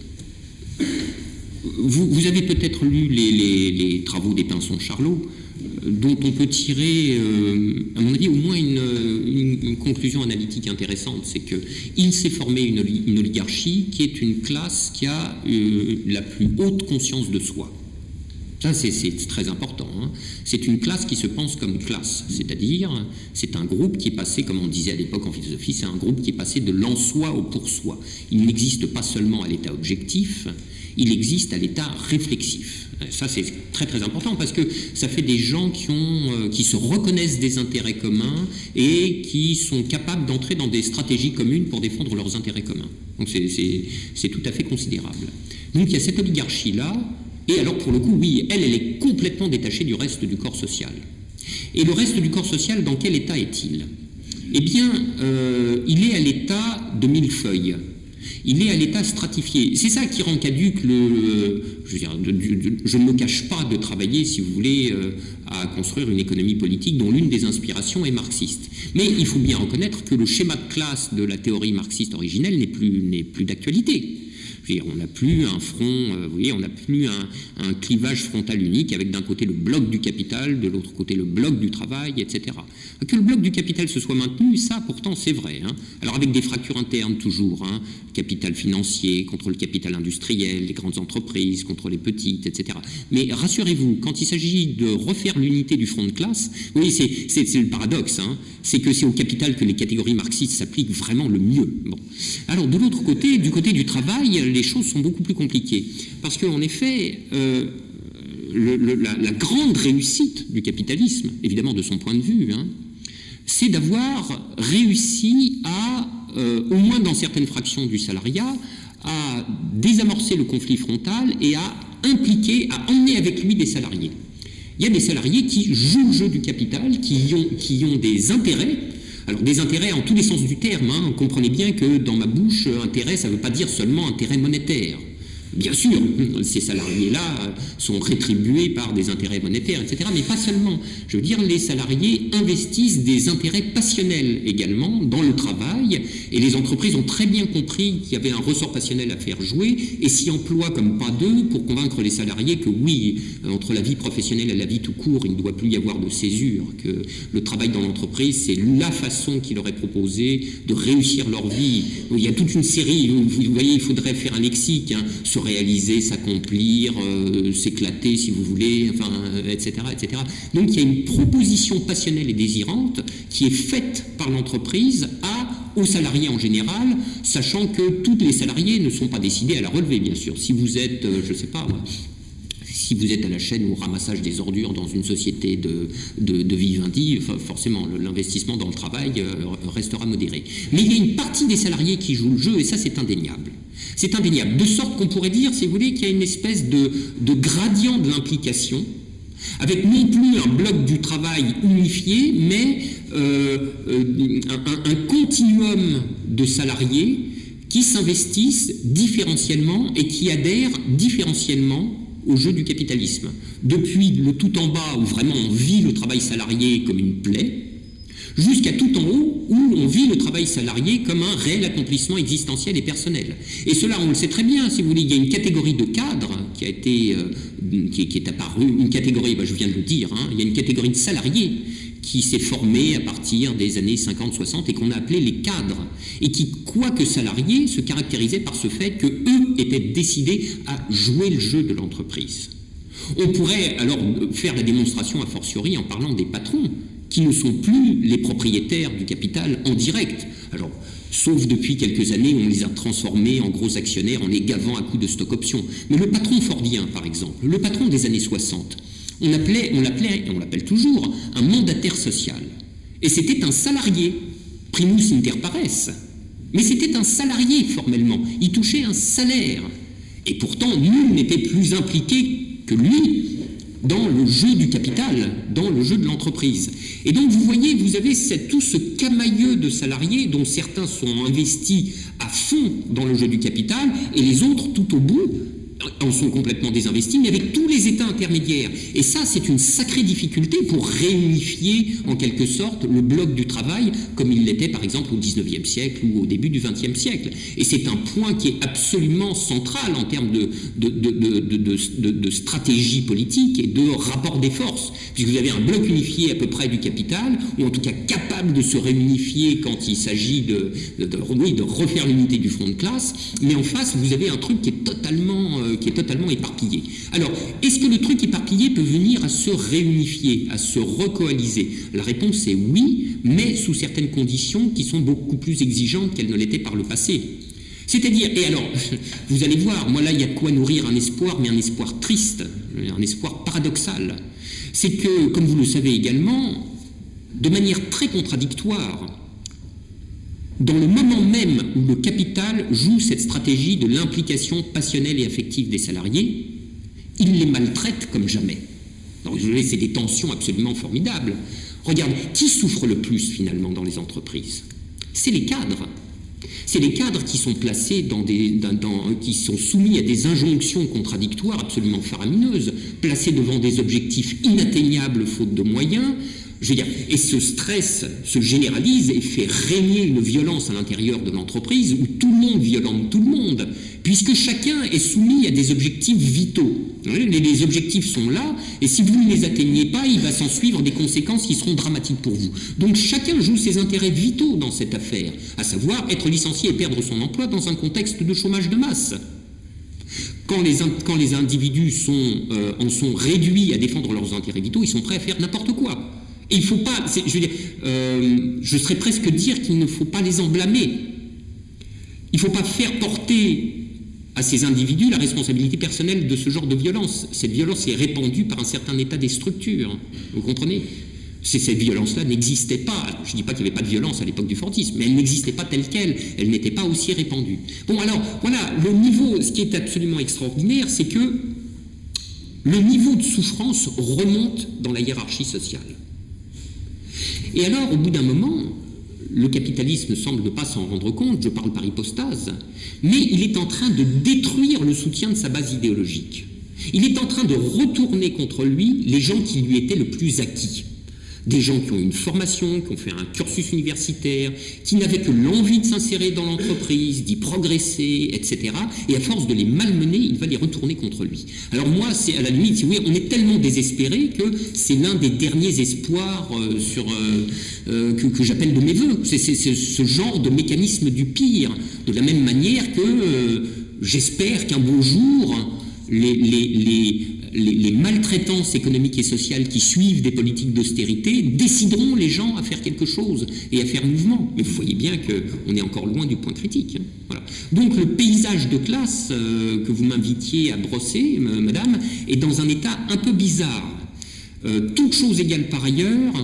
Vous, vous avez peut-être lu les, les, les travaux des Pinson-Charlot, dont on peut tirer, euh, à mon avis, au moins une, une, une conclusion analytique intéressante, c'est qu'il s'est formé une, une oligarchie qui est une classe qui a euh, la plus haute conscience de soi. Ça, c'est, c'est très important. Hein. C'est une classe qui se pense comme classe, c'est-à-dire, c'est un groupe qui est passé, comme on disait à l'époque en philosophie, c'est un groupe qui est passé de l'en-soi au pour-soi. Il n'existe pas seulement à l'état objectif, il existe à l'état réflexif. Ça, c'est très très important parce que ça fait des gens qui, ont, euh, qui se reconnaissent des intérêts communs et qui sont capables d'entrer dans des stratégies communes pour défendre leurs intérêts communs. Donc c'est, c'est, c'est tout à fait considérable. Donc il y a cette oligarchie-là, et alors pour le coup, oui, elle, elle est complètement détachée du reste du corps social. Et le reste du corps social, dans quel état est-il? Eh bien, euh, il est à l'état de millefeuille. Il est à l'état stratifié. C'est ça qui rend caduque le... Je, veux dire, de, de, de, je ne me cache pas de travailler, si vous voulez, euh, à construire une économie politique dont l'une des inspirations est marxiste. Mais il faut bien reconnaître que le schéma de classe de la théorie marxiste originelle n'est plus, n'est plus d'actualité. Je veux dire, on n'a plus un front, euh, vous voyez, on n'a plus un, un clivage frontal unique avec d'un côté le bloc du capital, de l'autre côté le bloc du travail, et cetera. Que le bloc du capital se soit maintenu, ça pourtant c'est vrai. Hein. Alors avec des fractures internes toujours, hein, capital financier contre le capital industriel, les grandes entreprises contre les petites, et cetera. Mais rassurez-vous, quand il s'agit de refaire l'unité du front de classe, vous voyez, c'est, c'est, c'est le paradoxe, hein, c'est que c'est au capital que les catégories marxistes s'appliquent vraiment le mieux. Bon. Alors de l'autre côté, du côté du travail, les choses sont beaucoup plus compliquées. Parce qu'en effet, euh, le, le, la, la grande réussite du capitalisme, évidemment de son point de vue, hein, c'est d'avoir réussi à, euh, au moins dans certaines fractions du salariat, à désamorcer le conflit frontal et à impliquer, à emmener avec lui des salariés. Il y a des salariés qui jouent le jeu du capital, qui ont, qui ont des intérêts. Alors des intérêts en tous les sens du terme, hein. Comprenez bien que dans ma bouche, intérêt, ça ne veut pas dire seulement intérêt monétaire. Bien sûr, ces salariés-là sont rétribués par des intérêts monétaires, et cetera, mais pas seulement. Je veux dire, les salariés investissent des intérêts passionnels également dans le travail, et les entreprises ont très bien compris qu'il y avait un ressort passionnel à faire jouer, et s'y emploient comme pas deux pour convaincre les salariés que oui, entre la vie professionnelle et la vie tout court, il ne doit plus y avoir de césure, que le travail dans l'entreprise, c'est la façon qui leur est proposée de réussir leur vie. Il y a toute une série, vous voyez, il faudrait faire un lexique, hein, sur réaliser, s'accomplir, euh, s'éclater si vous voulez, enfin, et cetera, et cetera. Donc il y a une proposition passionnelle et désirante qui est faite par l'entreprise à, aux salariés en général, sachant que tous les salariés ne sont pas décidés à la relever, bien sûr. Si vous êtes, euh, je ne sais pas, si vous êtes à la chaîne au ramassage des ordures dans une société de, de, de Vivendi, forcément l'investissement dans le travail restera modéré. Mais il y a une partie des salariés qui jouent le jeu, et ça c'est indéniable. C'est indéniable, de sorte qu'on pourrait dire, si vous voulez, qu'il y a une espèce de, de gradient de l'implication, avec non plus un bloc du travail unifié, mais euh, un, un continuum de salariés qui s'investissent différentiellement et qui adhèrent différentiellement au jeu du capitalisme. Depuis le tout en bas, où vraiment on vit le travail salarié comme une plaie, jusqu'à tout en haut, où on vit le travail salarié comme un réel accomplissement existentiel et personnel. Et cela, on le sait très bien, si vous voulez, il y a une catégorie de cadres qui a été, euh, qui, qui est apparue, une catégorie, ben je viens de le dire, hein, il y a une catégorie de salariés qui s'est formée à partir des années cinquante soixante et qu'on a appelé les cadres, et qui, quoique salariés, se caractérisaient par ce fait qu'eux étaient décidés à jouer le jeu de l'entreprise. On pourrait alors faire la démonstration a fortiori en parlant des patrons, qui ne sont plus les propriétaires du capital en direct. Alors, sauf depuis quelques années, on les a transformés en gros actionnaires en les gavant à coups de stock options. Mais le patron fordien, par exemple, le patron des années soixante, on l'appelait, on l'appelait, et on l'appelle toujours, un mandataire social. Et c'était un salarié, primus inter pares. Mais c'était un salarié formellement, il touchait un salaire. Et pourtant, nul n'était plus impliqué que lui dans le jeu du capital, dans le jeu de l'entreprise. Et donc vous voyez, vous avez cette, tout ce camailleux de salariés dont certains sont investis à fond dans le jeu du capital et les autres tout au bout en sont complètement désinvestis, mais avec tous les états intermédiaires. Et ça, c'est une sacrée difficulté pour réunifier, en quelque sorte, le bloc du travail, comme il l'était, par exemple, au dix-neuvième siècle ou au début du vingtième siècle. Et c'est un point qui est absolument central en termes de, de, de, de, de, de, de, de stratégie politique et de rapport des forces, puisque vous avez un bloc unifié à peu près du capital, ou en tout cas capable de se réunifier quand il s'agit de, de, de, oui, de refaire l'unité du front de classe, mais en face, vous avez un truc qui est totalement... Euh, qui est totalement éparpillé. Alors, est-ce que le truc éparpillé peut venir à se réunifier, à se recoaliser? La réponse est oui, mais sous certaines conditions qui sont beaucoup plus exigeantes qu'elles ne l'étaient par le passé. C'est-à-dire, et alors, vous allez voir, moi là, il y a de quoi nourrir un espoir, mais un espoir triste, un espoir paradoxal. C'est que, comme vous le savez également, de manière très contradictoire, dans le moment même où le capital joue cette stratégie de l'implication passionnelle et affective des salariés, il les maltraite comme jamais. Donc, c'est des tensions absolument formidables. Regarde, qui souffre le plus finalement dans les entreprises? C'est les cadres. C'est les cadres qui sont placés dans des, dans, dans, qui sont soumis à des injonctions contradictoires absolument faramineuses, placés devant des objectifs inatteignables faute de moyens. Je veux dire, et ce stress se généralise et fait régner une violence à l'intérieur de l'entreprise où tout le monde violente tout le monde, puisque chacun est soumis à des objectifs vitaux. Les, les objectifs sont là, et si vous ne les atteignez pas, il va s'en suivre des conséquences qui seront dramatiques pour vous. Donc chacun joue ses intérêts vitaux dans cette affaire, à savoir être licencié et perdre son emploi dans un contexte de chômage de masse. Quand les, quand les individus sont, euh, en sont réduits à défendre leurs intérêts vitaux, ils sont prêts à faire n'importe quoi. Et il faut pas, je veux dire, euh, je serais presque dire qu'il ne faut pas les en blâmer. Il ne faut pas faire porter à ces individus la responsabilité personnelle de ce genre de violence. Cette violence est répandue par un certain état des structures. Vous comprenez? Cette violence-là n'existait pas. Je ne dis pas qu'il n'y avait pas de violence à l'époque du Fordisme, mais elle n'existait pas telle qu'elle. Elle n'était pas aussi répandue. Bon, alors, voilà, le niveau, ce qui est absolument extraordinaire, c'est que le niveau de souffrance remonte dans la hiérarchie sociale. Et alors, au bout d'un moment, le capitalisme semble ne pas s'en rendre compte, je parle par hypostase, mais il est en train de détruire le soutien de sa base idéologique. Il est en train de retourner contre lui les gens qui lui étaient le plus acquis. Des gens qui ont une formation, qui ont fait un cursus universitaire, qui n'avaient que l'envie de s'insérer dans l'entreprise, d'y progresser, et cetera. Et à force de les malmener, il va les retourner contre lui. Alors moi, c'est à la limite, si vous voulez, on est tellement désespéré que c'est l'un des derniers espoirs euh, sur, euh, euh, que, que j'appelle de mes voeux. C'est, c'est, c'est ce genre de mécanisme du pire. De la même manière que euh, j'espère qu'un beau jour, les... les, les Les, les maltraitances économiques et sociales qui suivent des politiques d'austérité décideront les gens à faire quelque chose et à faire mouvement. Mais vous voyez bien qu'on est encore loin du point critique. Hein. Voilà. Donc le paysage de classe euh, que vous m'invitiez à brosser, madame, est dans un état un peu bizarre. Euh, toute chose égale par ailleurs,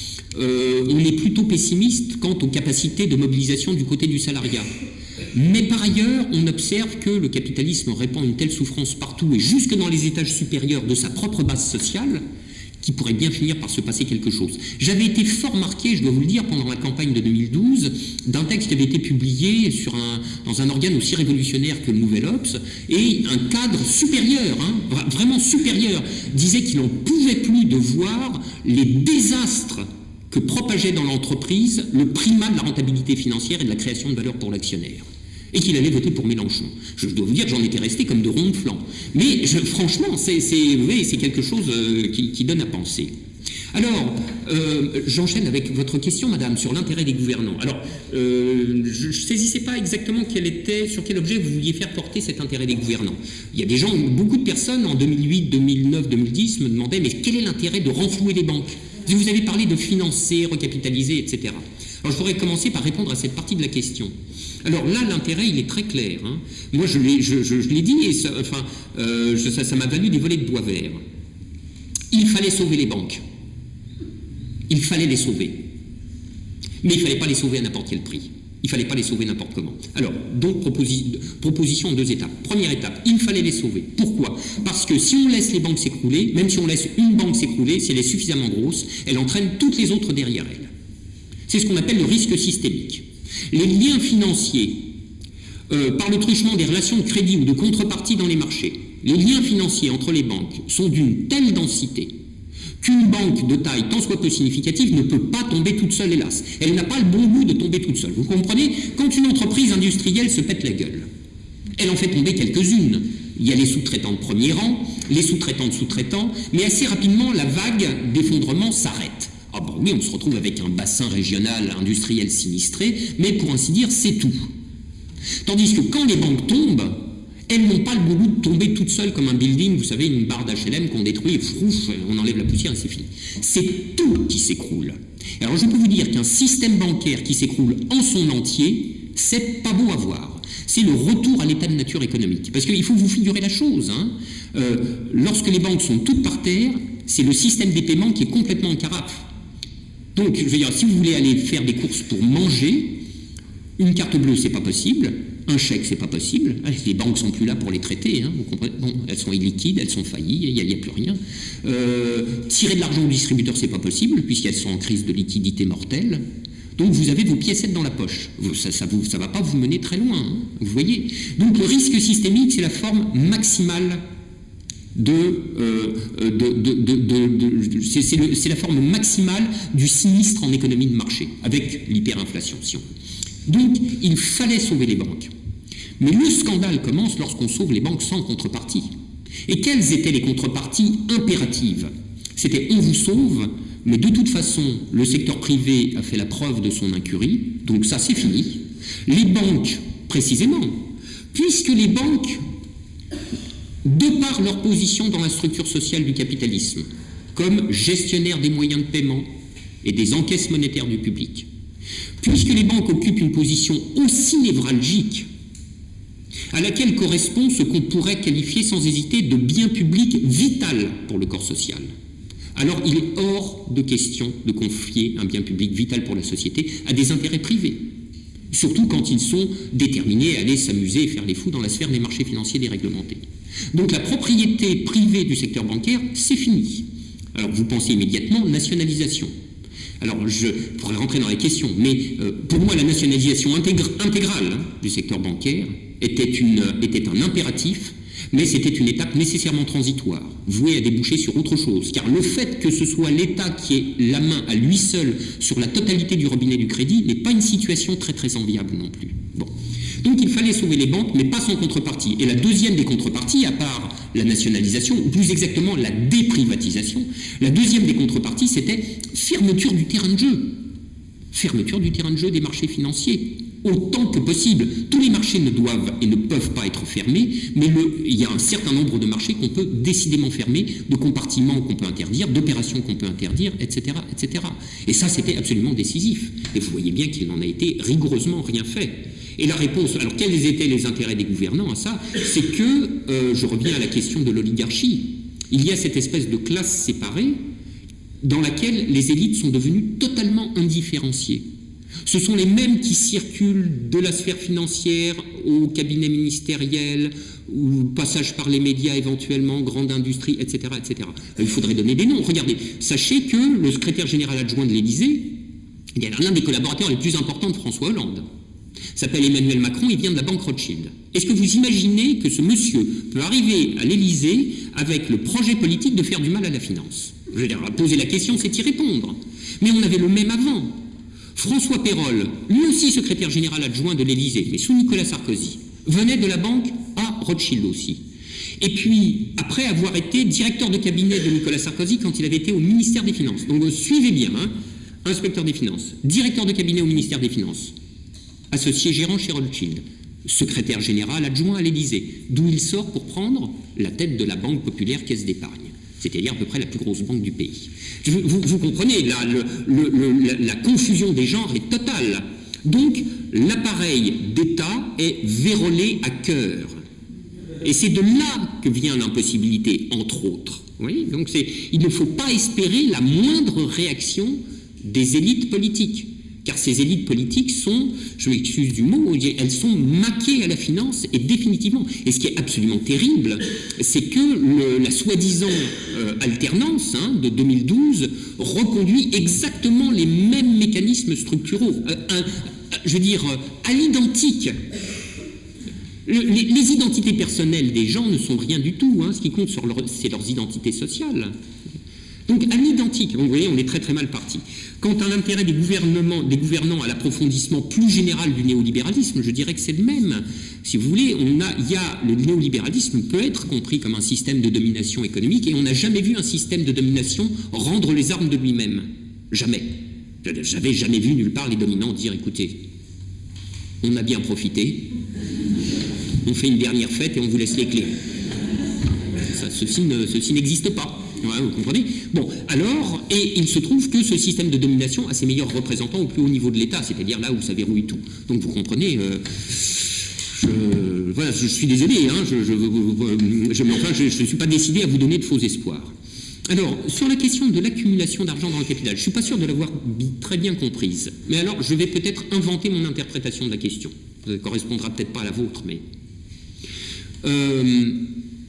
euh, on est plutôt pessimiste quant aux capacités de mobilisation du côté du salariat. Mais par ailleurs, on observe que le capitalisme répand une telle souffrance partout et jusque dans les étages supérieurs de sa propre base sociale qu'il pourrait bien finir par se passer quelque chose. J'avais été fort marqué, je dois vous le dire, pendant la campagne de deux mille douze, d'un texte qui avait été publié sur un, dans un organe aussi révolutionnaire que le Nouvel Obs, et un cadre supérieur, hein, vraiment supérieur, disait qu'il n'en pouvait plus de voir les désastres que propageait dans l'entreprise le primat de la rentabilité financière et de la création de valeur pour l'actionnaire. Et qu'il allait voter pour Mélenchon. Je dois vous dire que j'en étais resté comme de ronds de flanc. Mais je, franchement, c'est, c'est, vous voyez, c'est quelque chose euh, qui, qui donne à penser. Alors, euh, j'enchaîne avec votre question, madame, sur l'intérêt des gouvernants. Alors, euh, je ne saisissais pas exactement quel était, sur quel objet vous vouliez faire porter cet intérêt des gouvernants. Il y a des gens, beaucoup de personnes, en deux mille huit, deux mille neuf, deux mille dix, me demandaient, mais quel est l'intérêt de renflouer les banques? Vous avez parlé de financer, recapitaliser, et cetera. Alors, je pourrais commencer par répondre à cette partie de la question. Alors là, l'intérêt, il est très clair. Hein. Moi, je l'ai, je, je, je l'ai dit, et ça, enfin, euh, je, ça, ça m'a valu des volets de bois vert. Il fallait sauver les banques. Il fallait les sauver. Mais il ne fallait pas les sauver à n'importe quel prix. Il ne fallait pas les sauver n'importe comment. Alors, donc, proposi- proposition en deux étapes. Première étape, il fallait les sauver. Pourquoi? Parce que si on laisse les banques s'écrouler, même si on laisse une banque s'écrouler, si elle est suffisamment grosse, elle entraîne toutes les autres derrière elle. C'est ce qu'on appelle le risque systémique. Les liens financiers, euh, par le truchement des relations de crédit ou de contrepartie dans les marchés, les liens financiers entre les banques sont d'une telle densité qu'une banque de taille tant soit peu significative ne peut pas tomber toute seule, hélas. Elle n'a pas le bon goût de tomber toute seule. Vous comprenez? Quand une entreprise industrielle se pète la gueule, elle en fait tomber quelques-unes. Il y a les sous-traitants de premier rang, les sous-traitants de sous-traitants, mais assez rapidement, la vague d'effondrement s'arrête. Ah ben oui, on se retrouve avec un bassin régional industriel sinistré, mais pour ainsi dire, c'est tout. Tandis que quand les banques tombent, elles n'ont pas le bon goût de tomber toutes seules comme un building, vous savez, une barre d'H L M qu'on détruit, et frouf, on enlève la poussière et c'est fini. C'est tout qui s'écroule. Alors je peux vous dire qu'un système bancaire qui s'écroule en son entier, c'est pas beau à voir. C'est le retour à l'état de nature économique. Parce qu'il faut vous figurer la chose. Hein. Euh, lorsque les banques sont toutes par terre, c'est le système des paiements qui est complètement en carafe. Donc, je veux dire, si vous voulez aller faire des courses pour manger, une carte bleue, c'est pas possible. Un chèque, c'est pas possible. Les banques sont plus là pour les traiter. Hein, vous comprenez ? Bon, elles sont illiquides, elles sont faillies, il n'y a, a plus rien. Euh, tirer de l'argent au distributeur, c'est pas possible, puisqu'elles sont en crise de liquidité mortelle. Donc vous avez vos piécettes dans la poche. Ça ne ça va pas vous mener très loin, hein, vous voyez. Donc le risque systémique, c'est la forme maximale de, euh, de, de, de, de, de c'est, c'est, le, c'est la forme maximale du sinistre en économie de marché, avec l'hyperinflation. Si on... Donc il fallait sauver les banques. Mais le scandale commence lorsqu'on sauve les banques sans contrepartie. Et quelles étaient les contreparties impératives ? C'était on vous sauve, mais de toute façon, le secteur privé a fait la preuve de son incurie, donc ça c'est fini. Les banques, précisément, puisque les banques, de par leur position dans la structure sociale du capitalisme, comme gestionnaires des moyens de paiement et des encaisses monétaires du public, puisque les banques occupent une position aussi névralgique, à laquelle correspond ce qu'on pourrait qualifier sans hésiter de bien public vital pour le corps social, alors il est hors de question de confier un bien public vital pour la société à des intérêts privés, surtout quand ils sont déterminés à aller s'amuser et faire les fous dans la sphère des marchés financiers déréglementés. Donc la propriété privée du secteur bancaire, c'est fini. Alors vous pensez immédiatement nationalisation. Alors je pourrais rentrer dans les questions, mais euh, pour moi la nationalisation intégr- intégrale hein, du secteur bancaire était, une, était un impératif, mais c'était une étape nécessairement transitoire, vouée à déboucher sur autre chose, car le fait que ce soit l'État qui ait la main à lui seul sur la totalité du robinet du crédit n'est pas une situation très très enviable non plus. Bon. Donc il fallait sauver les banques, mais pas sans contrepartie. Et la deuxième des contreparties, à part la nationalisation, ou plus exactement la déprivatisation, la deuxième des contreparties, c'était fermeture du terrain de jeu. Fermeture du terrain de jeu des marchés financiers, autant que possible. Tous les marchés ne doivent et ne peuvent pas être fermés, mais le, il y a un certain nombre de marchés qu'on peut décidément fermer, de compartiments qu'on peut interdire, d'opérations qu'on peut interdire, et cetera, et cetera. Et ça, c'était absolument décisif. Et vous voyez bien qu'il n'en a été rigoureusement rien fait. Et la réponse, alors quels étaient les intérêts des gouvernants à ça ? C'est que, euh, je reviens à la question de l'oligarchie, il y a cette espèce de classe séparée dans laquelle les élites sont devenues totalement indifférenciées. Ce sont les mêmes qui circulent de la sphère financière au cabinet ministériel, ou passage par les médias éventuellement, grande industrie, et cetera, et cetera. Il faudrait donner des noms. Regardez, sachez que le secrétaire général adjoint de l'Élysée, il y a l'un des collaborateurs les plus importants de François Hollande, s'appelle Emmanuel Macron, il vient de la banque Rothschild. Est-ce que vous imaginez que ce monsieur peut arriver à l'Élysée avec le projet politique de faire du mal à la finance ? Je veux dire, poser la question, c'est y répondre. Mais on avait le même avant. François Pérolle, lui aussi secrétaire général adjoint de l'Élysée, mais sous Nicolas Sarkozy, venait de la banque à Rothschild aussi. Et puis, après avoir été directeur de cabinet de Nicolas Sarkozy quand il avait été au ministère des Finances. Donc, suivez bien, hein, inspecteur des Finances, directeur de cabinet au ministère des Finances, associé gérant chez Rothschild, secrétaire général adjoint à l'Élysée, d'où il sort pour prendre la tête de la Banque Populaire Caisse d'Épargne, c'est-à-dire à peu près la plus grosse banque du pays. Vous, vous, vous comprenez, là, le, le, le, la, la confusion des genres est totale. Donc, l'appareil d'État est vérolé à cœur. Et c'est de là que vient l'impossibilité, entre autres. Oui, donc c'est, il ne faut pas espérer la moindre réaction des élites politiques. Car ces élites politiques sont, je m'excuse du mot, elles sont maquées à la finance, et définitivement. Et ce qui est absolument terrible, c'est que le, la soi-disant euh, alternance hein, de deux mille douze reconduit exactement les mêmes mécanismes structuraux, euh, un, je veux dire, à l'identique. Le, les, les identités personnelles des gens ne sont rien du tout. Hein. Ce qui compte, sur leur, c'est leurs identités sociales. Donc à l'identique, vous voyez, on est très très mal parti. Quant à l'intérêt des gouvernements, des gouvernants à l'approfondissement plus général du néolibéralisme, je dirais que c'est le même. Si vous voulez, on a, il y a, le néolibéralisme peut être compris comme un système de domination économique, et on n'a jamais vu un système de domination rendre les armes de lui-même. Jamais. J'avais jamais vu nulle part les dominants dire, écoutez, on a bien profité, on fait une dernière fête et on vous laisse les clés. Ça, ceci, ne, ceci n'existe pas. Ouais, vous comprenez ? Bon, alors, et il se trouve que ce système de domination a ses meilleurs représentants au plus haut niveau de l'État, c'est-à-dire là où ça verrouille tout. Donc vous comprenez, euh, je, voilà, je suis désolé, hein, je, je, je, mais enfin, je ne suis pas décidé à vous donner de faux espoirs. Alors, sur la question de l'accumulation d'argent dans le capital, je ne suis pas sûr de l'avoir très bien comprise, mais alors je vais peut-être inventer mon interprétation de la question. Ça ne correspondra peut-être pas à la vôtre, mais... Euh,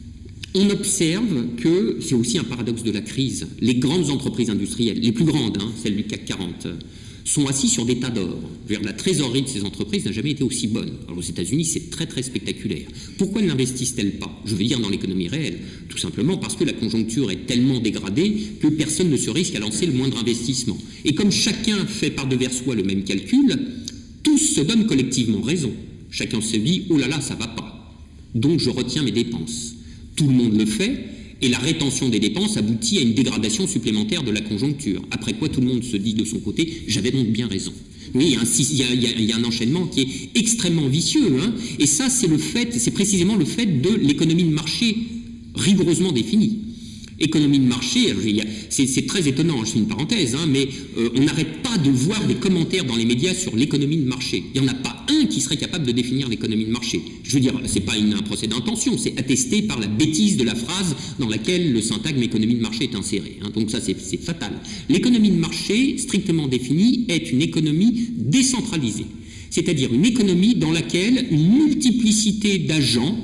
on observe que c'est aussi un paradoxe de la crise. Les grandes entreprises industrielles, les plus grandes, hein, celles du C A C quarante, sont assis sur des tas d'or. La trésorerie de ces entreprises n'a jamais été aussi bonne. Alors aux États-Unis, c'est très très spectaculaire. Pourquoi ne l'investissent-elles pas? Je veux dire dans l'économie réelle. Tout simplement parce que la conjoncture est tellement dégradée que personne ne se risque à lancer le moindre investissement. Et comme chacun fait par-devers soi le même calcul, tous se donnent collectivement raison. Chacun se dit « oh là là, ça va pas, donc je retiens mes dépenses ». Tout le monde le fait, et la rétention des dépenses aboutit à une dégradation supplémentaire de la conjoncture. Après quoi, tout le monde se dit de son côté « j'avais donc bien raison ». Oui, il y, a un, il, y a, il, y a, il y a un enchaînement qui est extrêmement vicieux, hein, et ça, c'est le fait, c'est précisément le fait de l'économie de marché rigoureusement définie. Économie de marché, c'est très étonnant, je fais une parenthèse, hein, mais euh, on n'arrête pas de voir des commentaires dans les médias sur l'économie de marché. Il n'y en a pas un qui serait capable de définir l'économie de marché. Je veux dire, c'est pas une, un procès d'intention, c'est attesté par la bêtise de la phrase dans laquelle le syntagme économie de marché est inséré. Hein, donc ça, c'est fatal. L'économie de marché, strictement définie, est une économie décentralisée. C'est-à-dire une économie dans laquelle une multiplicité d'agents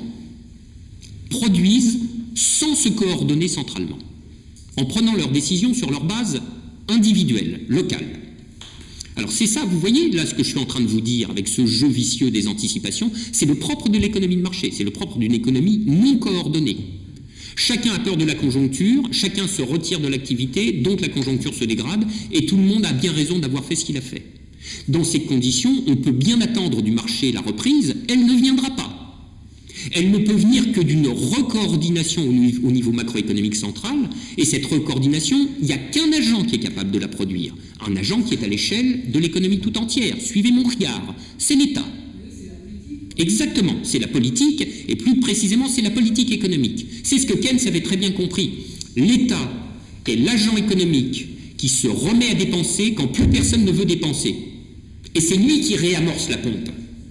produisent sans se coordonner centralement, en prenant leurs décisions sur leur base individuelle, locale. Alors c'est ça, vous voyez, là ce que je suis en train de vous dire avec ce jeu vicieux des anticipations, c'est le propre de l'économie de marché, c'est le propre d'une économie non coordonnée. Chacun a peur de la conjoncture, chacun se retire de l'activité, donc la conjoncture se dégrade, et tout le monde a bien raison d'avoir fait ce qu'il a fait. Dans ces conditions, on peut bien attendre du marché la reprise, elle ne viendra pas. Elle ne peut venir que d'une recoordination au niveau macroéconomique central, et cette recoordination, il n'y a qu'un agent qui est capable de la produire, un agent qui est à l'échelle de l'économie tout entière. Suivez mon regard, c'est l'État. Exactement, c'est la politique, et plus précisément, c'est la politique économique. C'est ce que Keynes avait très bien compris. L'État est l'agent économique qui se remet à dépenser quand plus personne ne veut dépenser. Et c'est lui qui réamorce la pompe.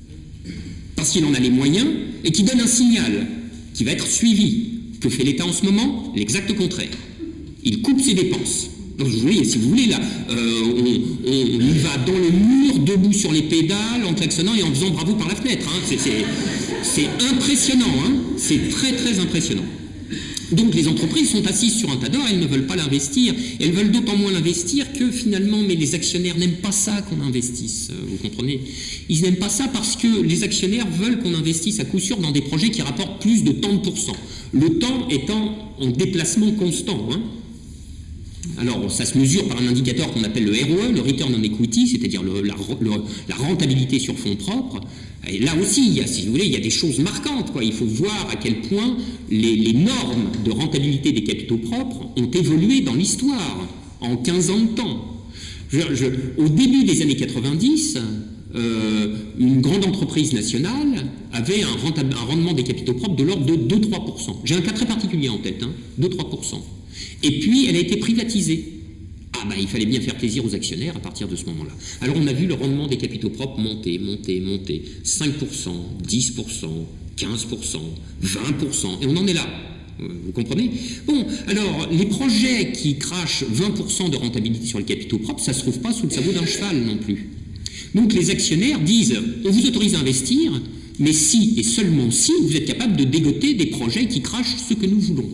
Parce qu'il en a les moyens, et qui donne un signal qui va être suivi. Que fait l'État en ce moment? L'exact contraire. Il coupe ses dépenses. Donc vous voyez, si vous voulez, là, euh, on, on, on y va dans le mur, debout sur les pédales, en klaxonnant et en faisant bravo par la fenêtre. Hein. C'est impressionnant, hein. C'est très très impressionnant. Donc les entreprises sont assises sur un tas d'or, elles ne veulent pas l'investir. Elles veulent d'autant moins l'investir que finalement, mais les actionnaires n'aiment pas ça qu'on investisse, vous comprenez? Ils n'aiment pas ça parce que les actionnaires veulent qu'on investisse à coup sûr dans des projets qui rapportent plus de tant de pourcents. Le temps étant en déplacement constant. Hein. Alors ça se mesure par un indicateur qu'on appelle le R O E, le Return on Equity, c'est-à-dire le, la, le, la rentabilité sur fonds propres. Et là aussi, il y a, si vous voulez, il y a des choses marquantes, quoi. Il faut voir à quel point les, les normes de rentabilité des capitaux propres ont évolué dans l'histoire, en quinze ans de temps. Je, je, au début des années quatre-vingt-dix, euh, une grande entreprise nationale avait un, rentab- un rendement des capitaux propres de l'ordre de deux à trois pour cent. J'ai un cas très particulier en tête, hein, deux à trois pour cent. Et puis, elle a été privatisée. Ah ben, il fallait bien faire plaisir aux actionnaires à partir de ce moment-là. Alors on a vu le rendement des capitaux propres monter, monter, monter. cinq pour cent, dix pour cent, quinze pour cent, vingt pour cent. Et on en est là. Vous comprenez? Bon, alors, les projets qui crachent vingt pour cent de rentabilité sur les capitaux propres, ça ne se trouve pas sous le sabot d'un cheval non plus. Donc les actionnaires disent, on vous autorise à investir, mais si et seulement si vous êtes capable de dégoter des projets qui crachent ce que nous voulons.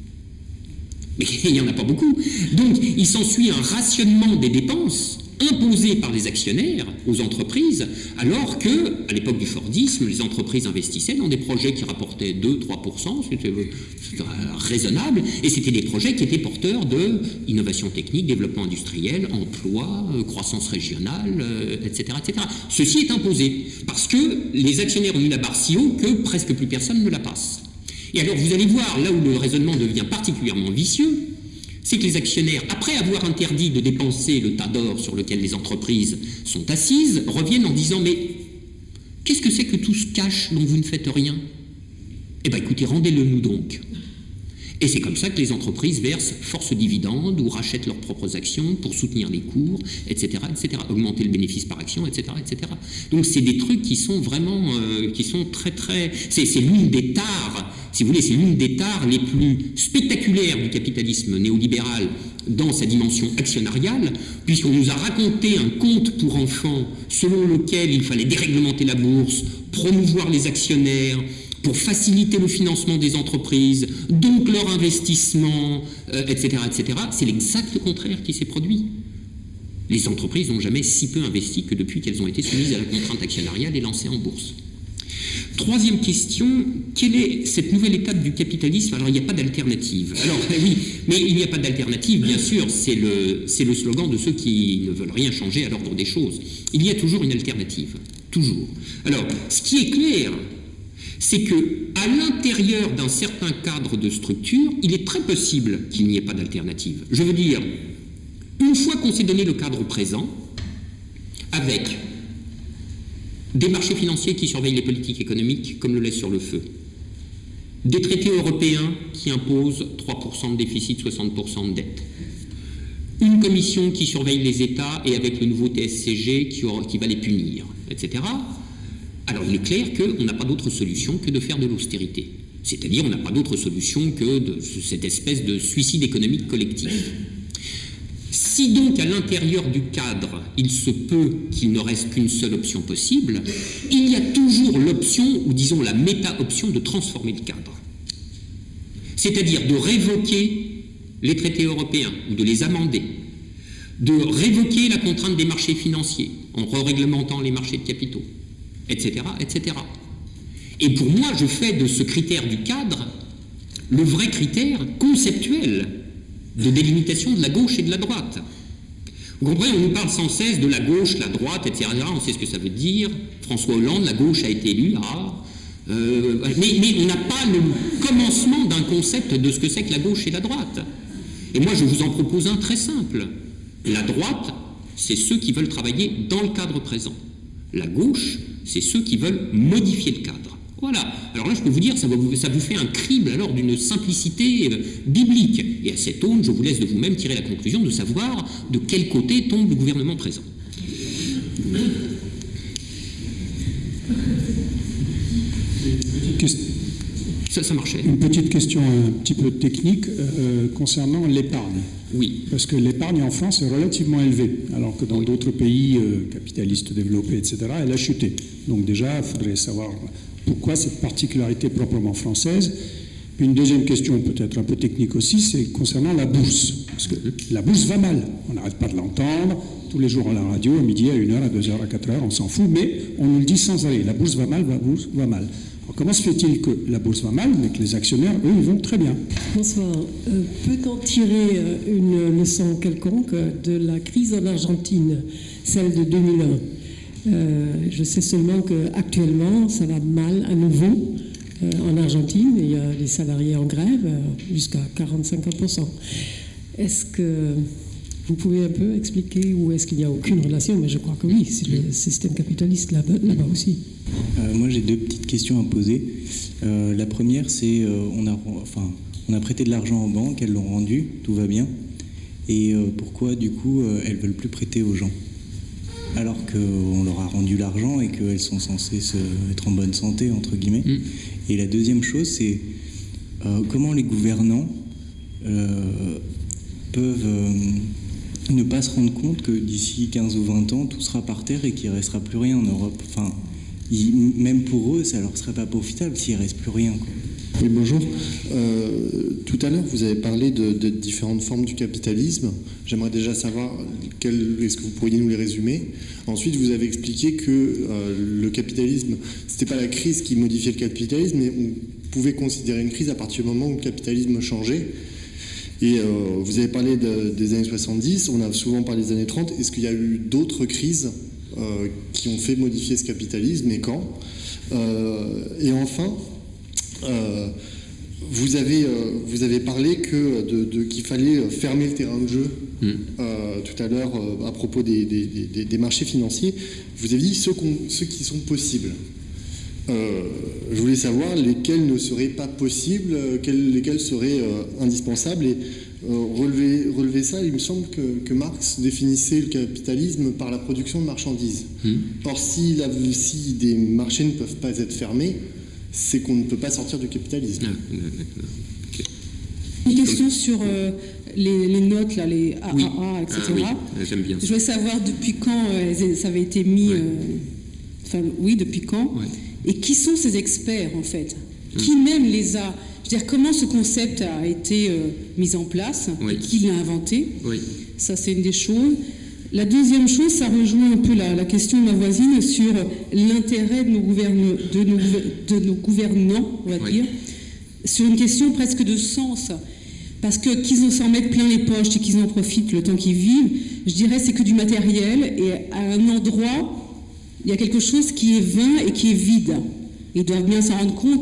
Mais il n'y en a pas beaucoup. Donc, il s'ensuit un rationnement des dépenses imposé par les actionnaires aux entreprises, alors que, à l'époque du Fordisme, les entreprises investissaient dans des projets qui rapportaient deux à trois pour cent, c'était raisonnable, et c'était des projets qui étaient porteurs de innovation technique, développement industriel, emploi, croissance régionale, et cetera, et cetera. Ceci est imposé, parce que les actionnaires ont mis la barre si haut que presque plus personne ne la passe. Et alors vous allez voir, là où le raisonnement devient particulièrement vicieux, c'est que les actionnaires, après avoir interdit de dépenser le tas d'or sur lequel les entreprises sont assises, reviennent en disant « Mais qu'est-ce que c'est que tout ce cash dont vous ne faites rien ? Eh bien écoutez, rendez-le nous donc. » Et c'est comme ça que les entreprises versent force dividendes ou rachètent leurs propres actions pour soutenir les cours, et cetera, et cetera, augmenter le bénéfice par action, et cetera, et cetera. Donc c'est des trucs qui sont vraiment, euh, qui sont très très, c'est, c'est l'une des tares, si vous voulez, c'est l'une des tares les plus spectaculaires du capitalisme néolibéral dans sa dimension actionnariale, puisqu'on nous a raconté un conte pour enfants selon lequel il fallait déréglementer la bourse, promouvoir les actionnaires, pour faciliter le financement des entreprises, donc leur investissement, euh, et cetera, et cetera. C'est l'exact contraire qui s'est produit. Les entreprises n'ont jamais si peu investi que depuis qu'elles ont été soumises à la contrainte actionnariale et lancées en bourse. Troisième question, quelle est cette nouvelle étape du capitalisme? Alors, il n'y a pas d'alternative. Alors, oui, mais il n'y a pas d'alternative, bien sûr, c'est le, c'est le slogan de ceux qui ne veulent rien changer à l'ordre des choses. Il y a toujours une alternative, toujours. Alors, ce qui est clair, c'est qu'à l'intérieur d'un certain cadre de structure, il est très possible qu'il n'y ait pas d'alternative. Je veux dire, une fois qu'on s'est donné le cadre présent, avec des marchés financiers qui surveillent les politiques économiques comme le lait sur le feu, des traités européens qui imposent trois pour cent de déficit, soixante pour cent de dette, une commission qui surveille les États et avec le nouveau T S C G qui, aura, qui va les punir, et cetera, alors il est clair qu'on n'a pas d'autre solution que de faire de l'austérité. C'est-à-dire on n'a pas d'autre solution que de cette espèce de suicide économique collectif. Si donc à l'intérieur du cadre, il se peut qu'il ne reste qu'une seule option possible, il y a toujours l'option, ou disons la méta-option, de transformer le cadre. C'est-à-dire de révoquer les traités européens, ou de les amender, de révoquer la contrainte des marchés financiers, en re-réglementant les marchés de capitaux, et cetera, et cetera. Et pour moi, je fais de ce critère du cadre le vrai critère conceptuel de délimitation de la gauche et de la droite. Vous comprenez, on nous parle sans cesse de la gauche, la droite, et cetera. On sait ce que ça veut dire. François Hollande, la gauche a été élue. Ah, euh, mais, mais on n'a pas le commencement d'un concept de ce que c'est que la gauche et la droite. Et moi, je vous en propose un très simple. La droite, c'est ceux qui veulent travailler dans le cadre présent. La gauche, c'est ceux qui veulent modifier le cadre. Voilà. Alors là, je peux vous dire, ça vous, ça vous fait un crible alors d'une simplicité euh, biblique. Et à cette aune, je vous laisse de vous-même tirer la conclusion de savoir de quel côté tombe le gouvernement présent. Ça, ça marchait. Une petite question un petit peu technique euh, concernant l'épargne. Oui. Parce que l'épargne en France est relativement élevée, alors que dans oui. d'autres pays euh, capitalistes développés, et cetera, elle a chuté. Donc déjà, il faudrait savoir pourquoi cette particularité proprement française. Puis une deuxième question, peut-être un peu technique aussi, c'est concernant la bourse. Parce que la bourse va mal. On n'arrête pas de l'entendre. Tous les jours à la radio, à midi, à une heure, à deux heures, à quatre heures, on s'en fout, mais on nous le dit sans arrêt. La bourse va mal, la bourse va mal. Alors comment se fait-il que la bourse va mal, mais que les actionnaires, eux, ils vont très bien? Bonsoir. Euh, peut-on tirer une leçon quelconque de la crise en Argentine, celle de deux mille un? euh, Je sais seulement qu'actuellement, ça va mal à nouveau euh, en Argentine. Il y a les salariés en grève euh, jusqu'à quarante à cinquante pour cent. Est-ce que vous pouvez un peu expliquer, ou est-ce qu'il n'y a aucune relation? Mais je crois que oui, c'est le système capitaliste là-bas, là-bas aussi. Euh, moi, j'ai deux petites questions à poser. Euh, la première, c'est euh, on a, enfin, on a prêté de l'argent aux banques, elles l'ont rendu, tout va bien. Et euh, pourquoi, du coup, euh, elles ne veulent plus prêter aux gens? Alors qu'on leur a rendu l'argent et qu'elles sont censées se, être en bonne santé, entre guillemets. Mm. Et la deuxième chose, c'est euh, comment les gouvernants euh, peuvent... Euh, ne pas se rendre compte que d'ici quinze ou vingt ans, tout sera par terre et qu'il ne restera plus rien en Europe. Enfin, ils, même pour eux, ça ne leur serait pas profitable s'il ne reste plus rien, quoi. Oui, bonjour. Euh, tout à l'heure, vous avez parlé de, de différentes formes du capitalisme. J'aimerais déjà savoir, quel, est-ce que vous pourriez nous les résumer? Ensuite, vous avez expliqué que euh, le capitalisme, ce n'était pas la crise qui modifiait le capitalisme, mais on pouvait considérer une crise à partir du moment où le capitalisme changeait. Et euh, vous avez parlé de, des années soixante-dix, on a souvent parlé des années trente. Est-ce qu'il y a eu d'autres crises euh, qui ont fait modifier ce capitalisme, et quand? euh, Et enfin, euh, vous, avez, euh, vous avez parlé que de, de, qu'il fallait fermer le terrain de jeu mmh. euh, tout à l'heure euh, à propos des, des, des, des marchés financiers. Vous avez dit ceux, qu'on, ceux qui sont possibles. Euh, je voulais savoir lesquels ne seraient pas possibles, quels, lesquels seraient euh, indispensables. Et euh, relever, relever ça, il me semble que, que Marx définissait le capitalisme par la production de marchandises. Mmh. Or, si, la, si des marchés ne peuvent pas être fermés, c'est qu'on ne peut pas sortir du capitalisme. Ah, okay. Une question sur euh, les, les notes, là, les A A A, oui. et cetera. Ah, oui. J'aime bien ça. Je voulais savoir depuis quand euh, ça avait été mis... Ouais. Euh, enfin, oui, depuis quand ouais. Et qui sont ces experts, en fait? Hum. Qui même les a... Je veux dire, comment ce concept a été euh, mis en place? Oui. Qui l'a inventé? Oui. Ça, c'est une des choses. La deuxième chose, ça rejoint un peu la, la question de ma voisine sur l'intérêt de nos, gouverne, de nos, de nos gouvernants, on va oui. dire, sur une question presque de sens. Parce que qu'ils s'en mettent plein les poches et qu'ils en profitent le temps qu'ils vivent, je dirais c'est que du matériel, et à un endroit... Il y a quelque chose qui est vain et qui est vide. Ils doivent bien s'en rendre compte.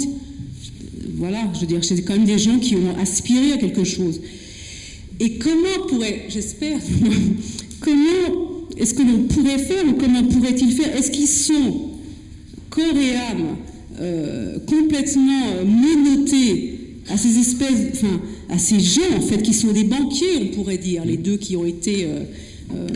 Voilà, je veux dire, c'est quand même des gens qui ont aspiré à quelque chose. Et comment pourrait, j'espère, comment est-ce que l'on pourrait faire ou comment pourrait-il faire? Est-ce qu'ils sont corps et âme euh, complètement menottés à ces espèces, enfin, à ces gens en fait qui sont des banquiers, on pourrait dire, les deux qui ont été. Euh, euh,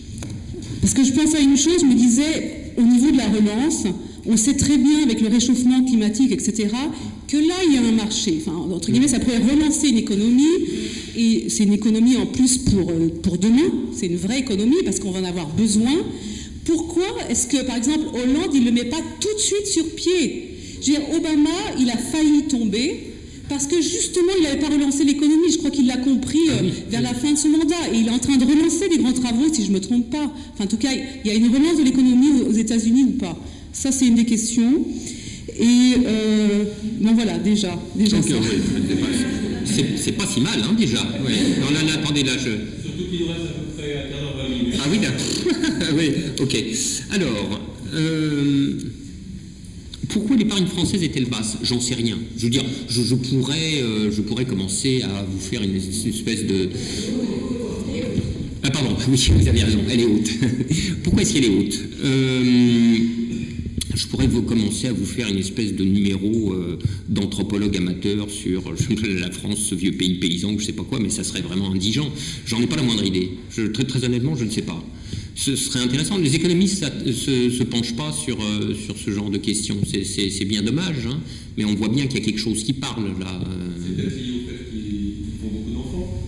parce que je pense à une chose, je me disais. Au niveau de la relance, on sait très bien avec le réchauffement climatique, et cetera, que là, il y a un marché. Enfin, entre guillemets, ça pourrait relancer une économie, et c'est une économie en plus pour, pour demain, c'est une vraie économie, parce qu'on va en avoir besoin. Pourquoi est-ce que, par exemple, Hollande, il ne le met pas tout de suite sur pied? Je veux dire, Obama, il a failli tomber, parce que justement, il n'avait pas relancé l'économie. Je crois qu'il l'a compris euh, vers la fin de son mandat. Et il est en train de relancer des grands travaux, si je ne me trompe pas. Enfin, en tout cas, il y a une relance de l'économie aux États-Unis ou pas? Ça, c'est une des questions. Et euh, bon, voilà, déjà. déjà Donc, c'est, c'est pas si mal, hein, déjà. Ouais. Non, là, là, attendez, là, je... Surtout qu'il nous reste à peu près à quinze heures vingt minutes. Ah oui, d'accord. Oui, ok. Alors... Euh... Pourquoi l'épargne française est-elle basse? J'en sais rien. Je veux dire, je, je, pourrais, euh, je pourrais commencer à vous faire une, une espèce de... Ah pardon, oui, vous avez raison, elle est haute. Pourquoi est-ce qu'elle est haute? euh, Je pourrais vous commencer à vous faire une espèce de numéro euh, d'anthropologue amateur sur la France, ce vieux pays paysan, je ne sais pas quoi, mais ça serait vraiment indigent. J'en ai pas la moindre idée. Je, très, très honnêtement, je ne sais pas. Ce serait intéressant. Les économistes ne se, se penchent pas sur, euh, sur ce genre de questions. C'est, c'est, c'est bien dommage, hein, mais on voit bien qu'il y a quelque chose qui parle là. C'est peut-être lié au fait qu'ils font beaucoup d'enfants.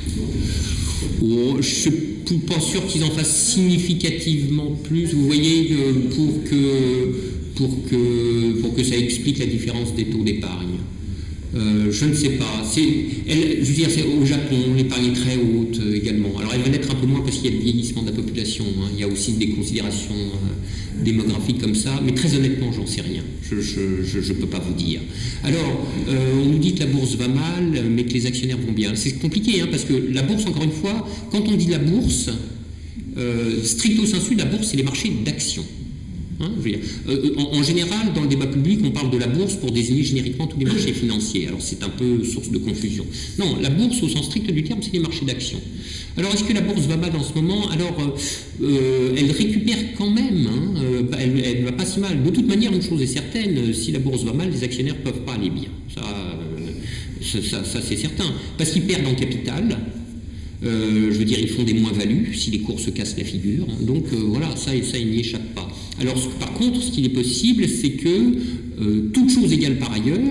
Oh, je ne suis pas sûr qu'ils en fassent significativement plus. Vous voyez, euh, pour, que, pour, que, pour que ça explique la différence des taux d'épargne. Euh, je ne sais pas. C'est, elle, je veux dire, c'est au Japon, l'épargne est très haute euh, également. Alors elle va l'être un peu moins parce qu'il y a le vieillissement de la population. Hein. Il y a aussi des considérations euh, démographiques comme ça. Mais très honnêtement, j'en sais rien. Je ne peux pas vous dire. Alors, euh, on nous dit que la bourse va mal, mais que les actionnaires vont bien. C'est compliqué, hein, parce que la bourse, encore une fois, quand on dit la bourse, euh, stricto sensu, la bourse, c'est les marchés d'actions. Hein, je veux dire, euh, en, en général, dans le débat public, on parle de la bourse pour désigner génériquement tous les marchés financiers. Alors c'est un peu source de confusion. Non, la bourse au sens strict du terme, c'est les marchés d'actions. Alors est-ce que la bourse va mal en ce moment? Alors euh, elle récupère quand même, hein, euh, elle ne va pas si mal. De toute manière, une chose est certaine, si la bourse va mal, les actionnaires ne peuvent pas aller bien. Ça, euh, ça, ça, ça c'est certain. Parce qu'ils perdent en capital. Euh, je veux dire, ils font des moins-values si les cours se cassent la figure. Donc euh, voilà, ça, ça ils n'y échappent pas. Alors par contre, ce qu'il est possible, c'est que, euh, toutes choses égales par ailleurs,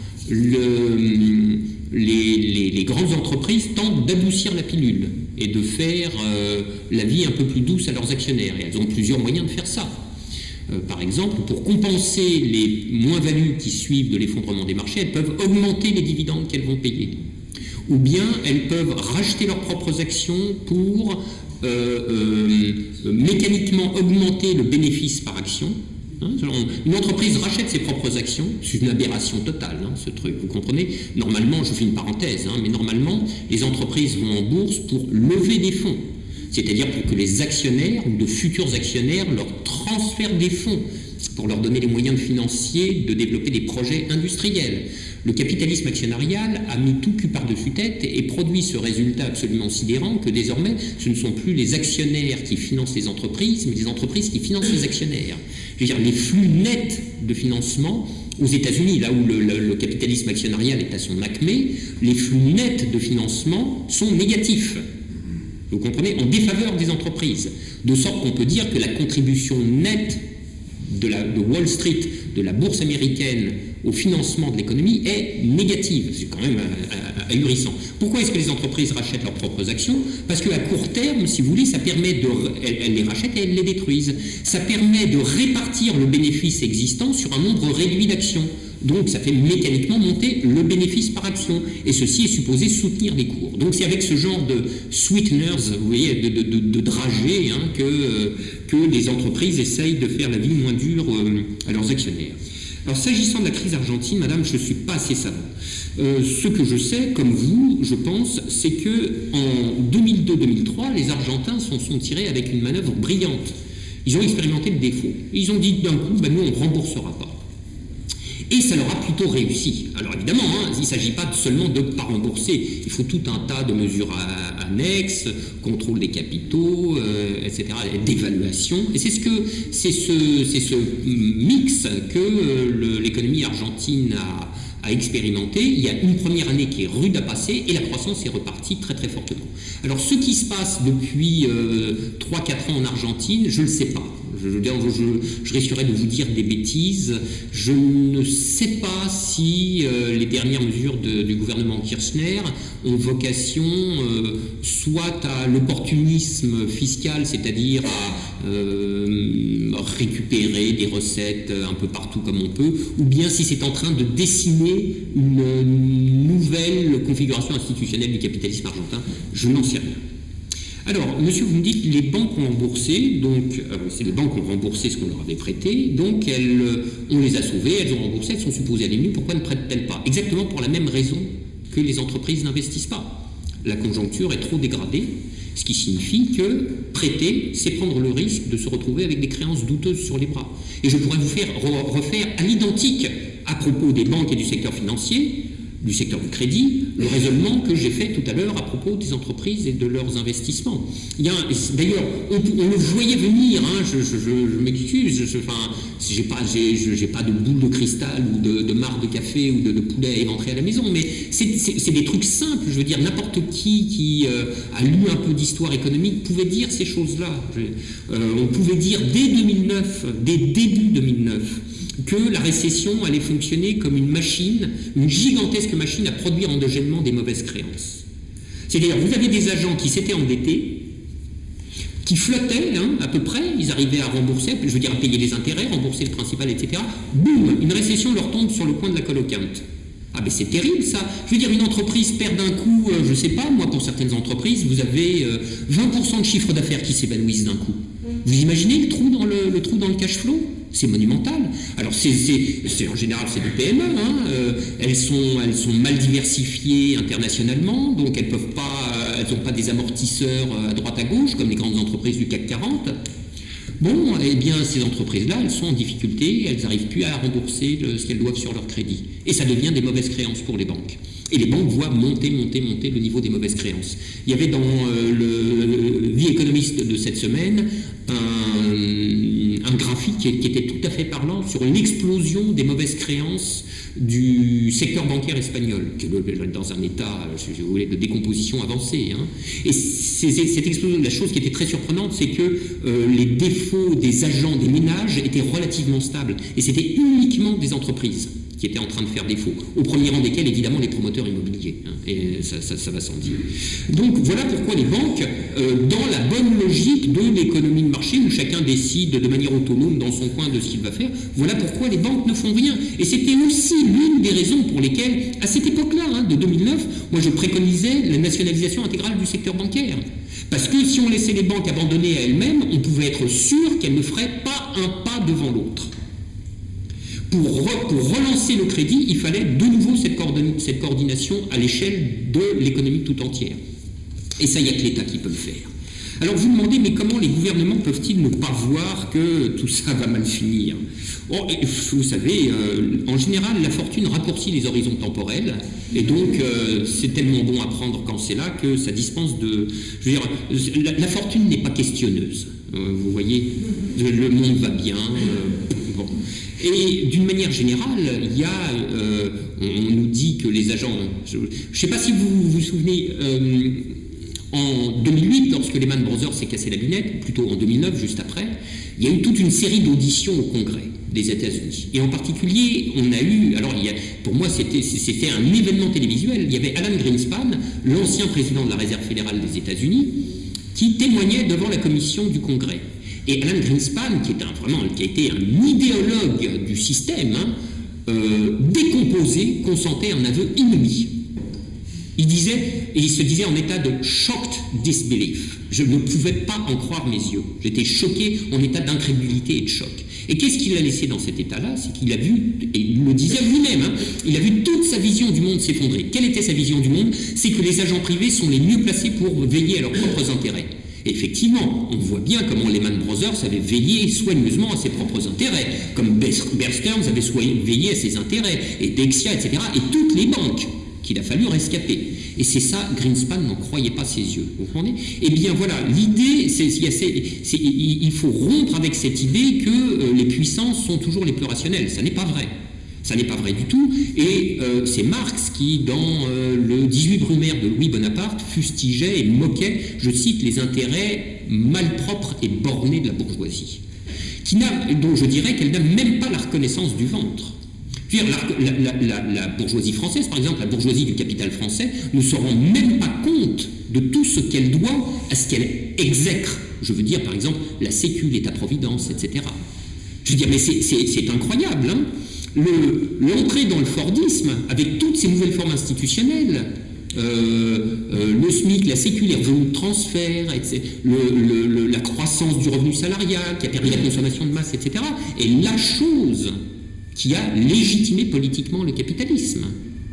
le, les, les, les grandes entreprises tentent d'adoucir la pilule et de faire euh, la vie un peu plus douce à leurs actionnaires. Et elles ont plusieurs moyens de faire ça. Euh, par exemple, pour compenser les moins-values qui suivent de l'effondrement des marchés, elles peuvent augmenter les dividendes qu'elles vont payer. Ou bien elles peuvent racheter leurs propres actions pour euh, euh, mécaniquement augmenter le bénéfice par action. Hein, une entreprise rachète ses propres actions, c'est une aberration totale, hein, ce truc, vous comprenez? Normalement, je fais une parenthèse, hein, mais normalement, les entreprises vont en bourse pour lever des fonds, c'est-à-dire pour que les actionnaires ou de futurs actionnaires leur transfèrent des fonds. pour leur donner les moyens financiers de développer des projets industriels. Le capitalisme actionnarial a mis tout cul par-dessus tête et produit ce résultat absolument sidérant que désormais, ce ne sont plus les actionnaires qui financent les entreprises, mais les entreprises qui financent les actionnaires. Je veux dire, les flux nets de financement aux États-Unis, là où le, le, le capitalisme actionnarial est à son acmé, les flux nets de financement sont négatifs. Vous comprenez, en défaveur des entreprises. De sorte qu'on peut dire que la contribution nette de, la, de Wall Street, de la bourse américaine au financement de l'économie est négative. C'est quand même ahurissant. Pourquoi est-ce que les entreprises rachètent leurs propres actions? Parce qu'à court terme, si vous voulez, ça permet de... Elles, elles les rachètent et elles les détruisent. Ça permet de répartir le bénéfice existant sur un nombre réduit d'actions. Donc ça fait mécaniquement monter le bénéfice par action. Et ceci est supposé soutenir les cours. Donc c'est avec ce genre de sweeteners, vous voyez, de, de, de, de dragées, hein, que, que les entreprises essayent de faire la vie moins dure euh, à leurs actionnaires. Alors s'agissant de la crise argentine, madame, je ne suis pas assez savant. Euh, ce que je sais, comme vous, je pense, c'est qu'en deux mille deux deux mille trois, les Argentins s'en sont tirés avec une manœuvre brillante. Ils ont expérimenté le défaut. Ils ont dit d'un coup, ben, nous on ne remboursera pas. Et ça leur a plutôt réussi. Alors évidemment, hein, il ne s'agit pas seulement de ne pas rembourser. Il faut tout un tas de mesures à, annexes, contrôle des capitaux, euh, et cetera, d'évaluation. Et c'est ce, que, c'est ce, c'est ce mix que euh, l'économie argentine a, a expérimenté. Il y a une première année qui est rude à passer et la croissance est repartie très très fortement. Alors ce qui se passe depuis euh, trois quatre ans en Argentine, je ne le sais pas. Je, je, je, je risquerais de vous dire des bêtises. Je ne sais pas si euh, les dernières mesures de, du gouvernement Kirchner ont vocation euh, soit à l'opportunisme fiscal, c'est-à-dire à euh, récupérer des recettes un peu partout comme on peut, ou bien si c'est en train de dessiner une nouvelle configuration institutionnelle du capitalisme argentin. Je n'en sais rien. Alors, monsieur, vous me dites les banques ont remboursé, donc euh, c'est les banques qui ont remboursé ce qu'on leur avait prêté, donc elles, on les a sauvées, elles ont remboursé, elles sont supposées aller mieux, pourquoi ne prêtent-elles pas? Exactement pour la même raison que les entreprises n'investissent pas. La conjoncture est trop dégradée, ce qui signifie que prêter, c'est prendre le risque de se retrouver avec des créances douteuses sur les bras. Et je pourrais vous faire refaire à l'identique à propos des banques et du secteur financier, du secteur du crédit, le raisonnement que j'ai fait tout à l'heure à propos des entreprises et de leurs investissements. Il y a, d'ailleurs, on, on le voyait venir, hein, je, je, je, je m'excuse, je, enfin, j'ai pas, j'ai, j'ai pas de boule de cristal ou de, de marc de café ou de, de poulet à éventrer à la maison, mais c'est, c'est, c'est des trucs simples, je veux dire, n'importe qui qui euh, a lu un peu d'histoire économique pouvait dire ces choses-là. Je, euh, on pouvait dire dès deux mille neuf, dès début deux mille neuf, que la récession allait fonctionner comme une machine, une gigantesque machine à produire endogènement des mauvaises créances. C'est-à-dire, vous avez des agents qui s'étaient endettés, qui flottaient, hein, à peu près, ils arrivaient à rembourser, je veux dire à payer les intérêts, rembourser le principal, et cetera. Boum, une récession leur tombe sur le coin de la colocante. Ah ben c'est terrible ça. Je veux dire, une entreprise perd d'un coup, euh, je sais pas, moi pour certaines entreprises, vous avez euh, vingt pour cent de chiffre d'affaires qui s'évanouissent d'un coup. Vous imaginez le trou dans le, le, trou dans le cash flow? C'est monumental. Alors c'est, c'est, c'est, en général c'est des P M E, hein, euh, elles, sont, elles sont mal diversifiées internationalement, donc elles peuvent pas, elles n'ont pas des amortisseurs à droite à gauche comme les grandes entreprises du C A C quarante. Bon, eh bien ces entreprises-là, elles sont en difficulté, elles n'arrivent plus à rembourser le, ce qu'elles doivent sur leur crédit. Et ça devient des mauvaises créances pour les banques. Et les banques voient monter, monter, monter le niveau des mauvaises créances. Il y avait dans euh, le, le The Economist de cette semaine un, un graphique qui, qui était tout à fait parlant sur l'explosion des mauvaises créances du secteur bancaire espagnol, qui est dans un état, si vous voulez, de décomposition avancée. Hein. Et c'est, cette explosion, la chose qui était très surprenante, c'est que euh, les défauts des agents, des ménages étaient relativement stables. Et c'était uniquement des entreprises qui étaient en train de faire défaut, au premier rang desquels évidemment les promoteurs immobiliers, hein, et ça, ça, ça va sans dire. Donc voilà pourquoi les banques, euh, dans la bonne logique de l'économie de marché, où chacun décide de manière autonome dans son coin de ce qu'il va faire, voilà pourquoi les banques ne font rien. Et c'était aussi l'une des raisons pour lesquelles, à cette époque-là, hein, de deux mille neuf, moi je préconisais la nationalisation intégrale du secteur bancaire. Parce que si on laissait les banques abandonnées à elles-mêmes, on pouvait être sûr qu'elles ne feraient pas un pas devant l'autre. Pour, re, pour relancer le crédit, il fallait de nouveau cette, coordon, cette coordination à l'échelle de l'économie tout entière. Et ça, il n'y a que l'État qui peut le faire. Alors vous demandez, mais comment les gouvernements peuvent-ils ne pas voir que tout ça va mal finir? Oh, vous savez, euh, en général, la fortune raccourcit les horizons temporels, et donc euh, c'est tellement bon à prendre quand c'est là que ça dispense de... Je veux dire, la, la fortune n'est pas questionneuse. Euh, vous voyez, le monde va bien. Euh, bon. Et d'une manière générale, il y a, euh, on nous dit que les agents... Je ne sais pas si vous vous souvenez... Euh, en deux mille huit, lorsque Lehman Brothers s'est cassé la lunette, plutôt en deux mille neuf, juste après, il y a eu toute une série d'auditions au Congrès des États-Unis. Et en particulier, on a eu, alors il y a, pour moi c'était, c'était un événement télévisuel, il y avait Alan Greenspan, l'ancien président de la Réserve fédérale des États-Unis, qui témoignait devant la commission du Congrès. Et Alan Greenspan, qui, est un, vraiment, qui a été un idéologue du système, hein, euh, décomposé, consentait un aveu inouï. Il disait, et il se disait en état de shocked disbelief. Je ne pouvais pas en croire mes yeux. J'étais choqué, en état d'incrédulité et de choc. Et qu'est-ce qu'il a laissé dans cet état-là? C'est qu'il a vu, et il le disait lui-même, hein, il a vu toute sa vision du monde s'effondrer. Quelle était sa vision du monde? C'est que les agents privés sont les mieux placés pour veiller à leurs propres intérêts. Et effectivement, on voit bien comment Lehman Brothers avait veillé soigneusement à ses propres intérêts, comme Bear Stearns avait veillé à ses intérêts, et Dexia, et cetera, et toutes les banques qu'il a fallu rescaper. Et c'est ça, Greenspan n'en croyait pas ses yeux. Vous comprenez? Eh bien voilà, l'idée, c'est, c'est, il faut rompre avec cette idée que euh, les puissances sont toujours les plus rationnelles. Ça n'est pas vrai. Ça n'est pas vrai du tout. Et euh, c'est Marx qui, dans euh, le dix-huit Brumaire de Louis Bonaparte, fustigeait et moquait, je cite, les intérêts malpropres et bornés de la bourgeoisie, qui n'a, dont je dirais qu'elle n'a même pas la reconnaissance du ventre. La, la, la, la bourgeoisie française, par exemple, la bourgeoisie du capital français, ne se rend même pas compte de tout ce qu'elle doit à ce qu'elle exècre. Je veux dire, par exemple, la Sécu, l'État-providence, et cetera. Je veux dire, mais c'est, c'est, c'est incroyable, hein. Le, l'entrée dans le Fordisme, avec toutes ces nouvelles formes institutionnelles, euh, euh, le SMIC, la Sécu, les revenus de transfert, et cetera, le, le, le, la croissance du revenu salarial qui a permis la consommation de masse, et cetera, est la chose qui a légitimé politiquement le capitalisme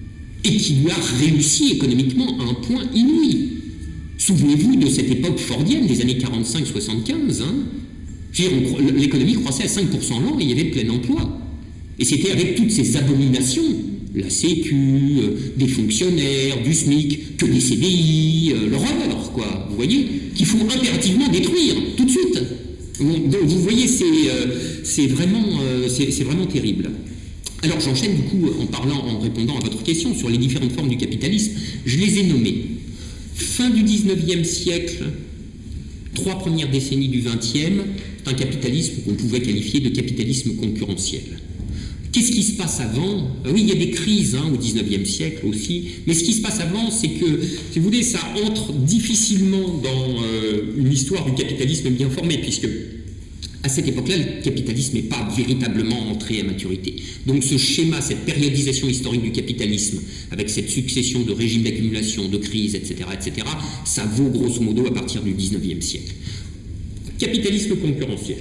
et qui lui a réussi économiquement à un point inouï. Souvenez-vous de cette époque fordienne des années quarante-cinq soixante-quinze. Hein. L'économie croissait à cinq pour cent l'an et il y avait plein emploi. Et c'était avec toutes ces abominations, la Sécu, euh, des fonctionnaires, du SMIC, que des C D I, euh, l'horreur, quoi, vous voyez, qu'il faut impérativement détruire tout de suite. Donc vous voyez, c'est, euh, c'est, vraiment, euh, c'est, c'est vraiment terrible. Alors j'enchaîne du coup en parlant, en répondant à votre question sur les différentes formes du capitalisme. Je les ai nommées. Fin du dix-neuvième siècle, trois premières décennies du vingtième, c'est un capitalisme qu'on pouvait qualifier de capitalisme concurrentiel. Qu'est-ce qui se passe avant? Oui, il y a des crises hein, au dix-neuvième siècle aussi, mais ce qui se passe avant, c'est que, si vous voulez, ça entre difficilement dans euh, une histoire du capitalisme bien formée, puisque à cette époque-là, le capitalisme n'est pas véritablement entré à maturité. Donc ce schéma, cette périodisation historique du capitalisme, avec cette succession de régimes d'accumulation, de crises, et cetera, et cetera, ça vaut grosso modo à partir du dix-neuvième siècle. Capitalisme concurrentiel.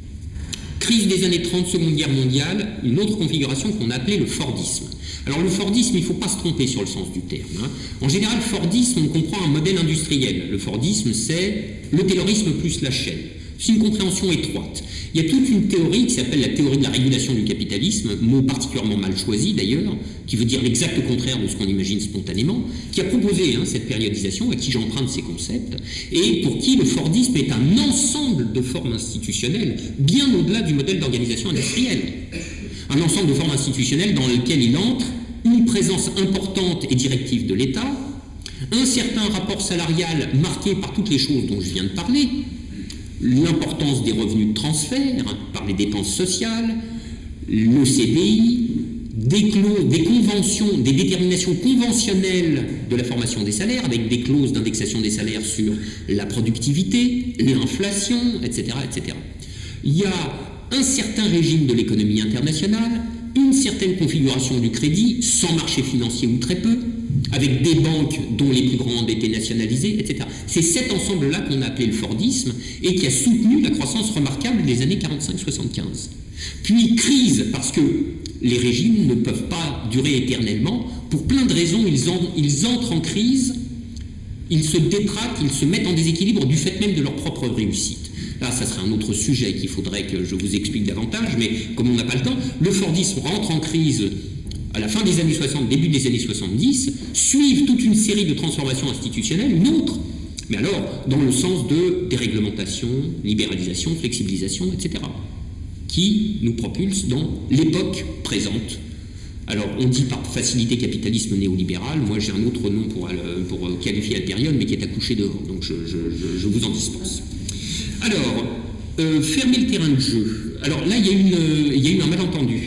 Crise des années trente, Seconde Guerre mondiale, une autre configuration qu'on appelait le Fordisme. Alors le Fordisme, il ne faut pas se tromper sur le sens du terme. Hein. En général, Fordisme, on comprend un modèle industriel. Le Fordisme, c'est le taylorisme plus la chaîne. C'est une compréhension étroite. Il y a toute une théorie qui s'appelle la théorie de la régulation du capitalisme, mot particulièrement mal choisi d'ailleurs, qui veut dire l'exact contraire de ce qu'on imagine spontanément, qui a proposé hein, cette périodisation, à qui j'emprunte ces concepts, et pour qui le Fordisme est un ensemble de formes institutionnelles, bien au-delà du modèle d'organisation industrielle. Un ensemble de formes institutionnelles dans lequel il entre une présence importante et directive de l'État, un certain rapport salarial marqué par toutes les choses dont je viens de parler, l'importance des revenus de transfert par les dépenses sociales, le C D I, des clauses, des conventions, des déterminations conventionnelles de la formation des salaires, avec des clauses d'indexation des salaires sur la productivité, l'inflation, et cetera, et cetera. Il y a un certain régime de l'économie internationale, une certaine configuration du crédit, sans marché financier ou très peu, avec des banques dont les plus grandes étaient nationalisées, et cetera. C'est cet ensemble-là qu'on a appelé le Fordisme et qui a soutenu la croissance remarquable des années quarante-cinq soixante-quinze. Puis crise, parce que les régimes ne peuvent pas durer éternellement. Pour plein de raisons, ils, en, ils entrent en crise Ils se détraquent, ils se mettent en déséquilibre du fait même de leur propre réussite. Là, ça serait un autre sujet qu'il faudrait que je vous explique davantage, mais comme on n'a pas le temps, le Fordisme rentre en crise à la fin des années soixante, début des années soixante-dix, suivent toute une série de transformations institutionnelles, une autre, mais alors dans le sens de déréglementation, libéralisation, flexibilisation, et cetera, qui nous propulse dans l'époque présente. Alors, on dit par facilité capitalisme néolibéral, moi j'ai un autre nom pour, pour qualifier la période, mais qui est accouché dehors, donc je, je, je, je vous en dispense. Alors, euh, fermer le terrain de jeu. Alors là, il y a, une, il y a eu un malentendu.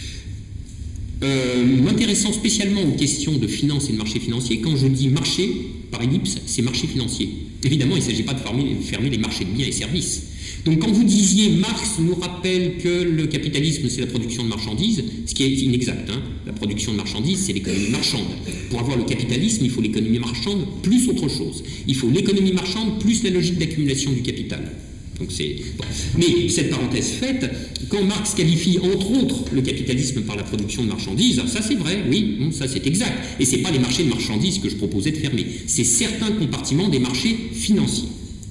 Euh, m'intéressant spécialement aux questions de finance et de marché financier, quand je dis marché, par ellipse, c'est marché financier. Évidemment, il ne s'agit pas de fermer, fermer les marchés de biens et services. Donc quand vous disiez Marx nous rappelle que le capitalisme c'est la production de marchandises, ce qui est inexact, hein. La production de marchandises c'est l'économie marchande. Pour avoir le capitalisme, il faut l'économie marchande plus autre chose. Il faut l'économie marchande plus la logique d'accumulation du capital. Donc c'est bon. Mais cette parenthèse faite, quand Marx qualifie entre autres le capitalisme par la production de marchandises, ça c'est vrai, oui, ça c'est exact. Et c'est pas les marchés de marchandises que je proposais de fermer, c'est certains compartiments des marchés financiers.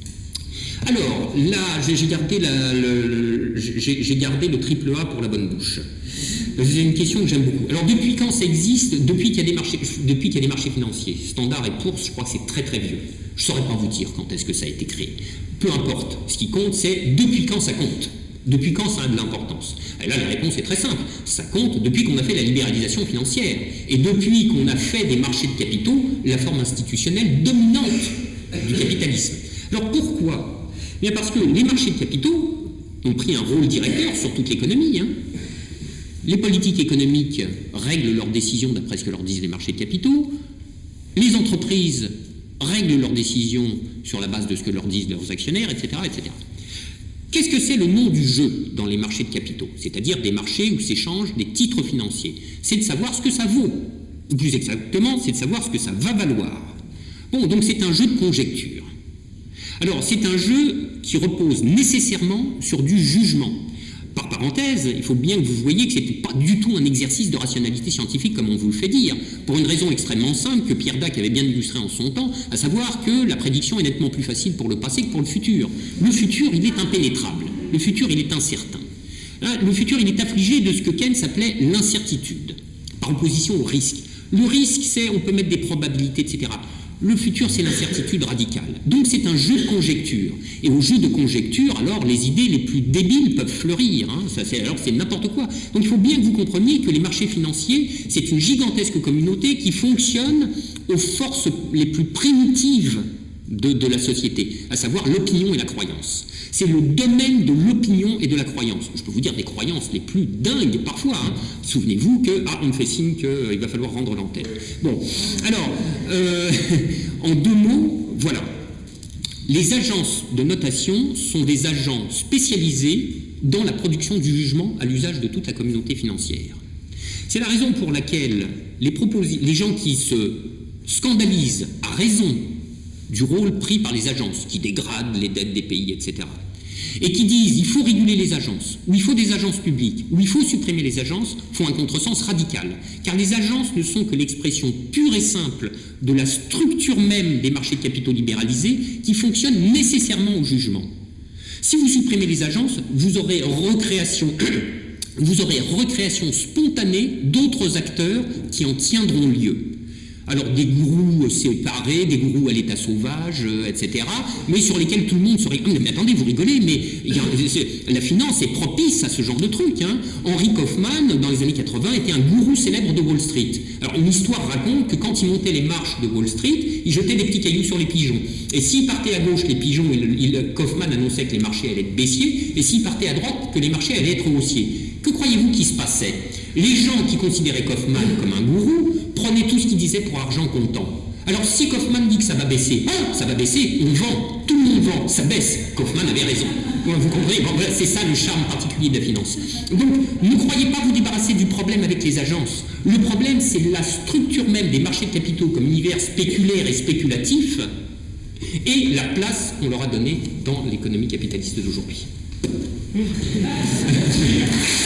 Alors, là, j'ai gardé, la, le, le, j'ai gardé le triple A pour la bonne bouche. C'est une question que j'aime beaucoup. Alors, depuis quand ça existe? Depuis qu'il y a des marchés, depuis qu'il y a des marchés financiers. Standard et Bourse, je crois que c'est très très vieux. Je ne saurais pas vous dire quand est-ce que ça a été créé. Peu importe. Ce qui compte, c'est depuis quand ça compte. Depuis quand ça a de l'importance? Et là, la réponse est très simple. Ça compte depuis qu'on a fait la libéralisation financière. Et depuis qu'on a fait des marchés de capitaux la forme institutionnelle dominante du capitalisme. Alors, pourquoi? Bien parce que les marchés de capitaux ont pris un rôle directeur sur toute l'économie. Hein. Les politiques économiques règlent leurs décisions d'après ce que leur disent les marchés de capitaux. Les entreprises règlent leurs décisions sur la base de ce que leur disent leurs actionnaires, et cetera, et cetera. Qu'est-ce que c'est le nom du jeu dans les marchés de capitaux? C'est-à-dire des marchés où s'échangent des titres financiers. C'est de savoir ce que ça vaut. Ou plus exactement, c'est de savoir ce que ça va valoir. Bon, donc c'est un jeu de conjecture. Alors, c'est un jeu qui repose nécessairement sur du jugement. Par parenthèse, il faut bien que vous voyez que ce n'était pas du tout un exercice de rationalité scientifique comme on vous le fait dire, pour une raison extrêmement simple que Pierre Dac avait bien illustré en son temps, à savoir que la prédiction est nettement plus facile pour le passé que pour le futur. Le futur, il est impénétrable. Le futur, il est incertain. Là, le futur, il est affligé de ce que Keynes appelait l'incertitude, par opposition au risque. Le risque, c'est, on peut mettre des probabilités, et cetera. Le futur, c'est l'incertitude radicale. Donc, c'est un jeu de conjecture. Et au jeu de conjecture, alors, les idées les plus débiles peuvent fleurir. Hein. Ça, c'est, alors, c'est n'importe quoi. Donc, il faut bien que vous compreniez que les marchés financiers, c'est une gigantesque communauté qui fonctionne aux forces les plus primitives de, de la société, à savoir l'opinion et la croyance. C'est le domaine de l'opinion et de la croyance. Je peux vous dire des croyances les plus dingues parfois. Hein. Souvenez-vous que, ah, on me fait signe qu'il euh, va falloir rendre l'antenne. Bon, alors, euh, en deux mots, voilà. Les agences de notation sont des agents spécialisés dans la production du jugement à l'usage de toute la communauté financière. C'est la raison pour laquelle les, proposi- les gens qui se scandalisent à raison du rôle pris par les agences, qui dégradent les dettes des pays, et cetera, et qui disent il faut réguler les agences, ou il faut des agences publiques, ou il faut supprimer les agences, font un contresens radical. Car les agences ne sont que l'expression pure et simple de la structure même des marchés de capitaux libéralisés qui fonctionnent nécessairement au jugement. Si vous supprimez les agences, vous aurez recréation, vous aurez recréation spontanée d'autres acteurs qui en tiendront lieu. Alors des gourous séparés, des gourous à l'état sauvage, euh, et cetera, mais sur lesquels tout le monde serait... Mais attendez, vous rigolez, mais il y a, la finance est propice à ce genre de truc. Hein. Henry Kaufman, dans les années quatre-vingts, était un gourou célèbre de Wall Street. Alors une histoire raconte que quand il montait les marches de Wall Street, il jetait des petits cailloux sur les pigeons. Et s'il partait à gauche, les pigeons, il, il, Kaufman annonçait que les marchés allaient être baissiers, et s'il partait à droite, que les marchés allaient être haussiers. Que croyez-vous qui se passait? Les gens qui considéraient Kaufman comme un gourou prenaient tout ce qu'il disait pour argent comptant. Alors si Kaufman dit que ça va baisser, ah, ça va baisser, on vend, tout le monde vend, ça baisse. Kaufman avait raison. Vous comprenez? Bon, voilà, c'est ça le charme particulier de la finance. Donc, ne croyez pas vous débarrasser du problème avec les agences. Le problème, c'est la structure même des marchés de capitaux comme univers spéculaire et spéculatif et la place qu'on leur a donnée dans l'économie capitaliste d'aujourd'hui.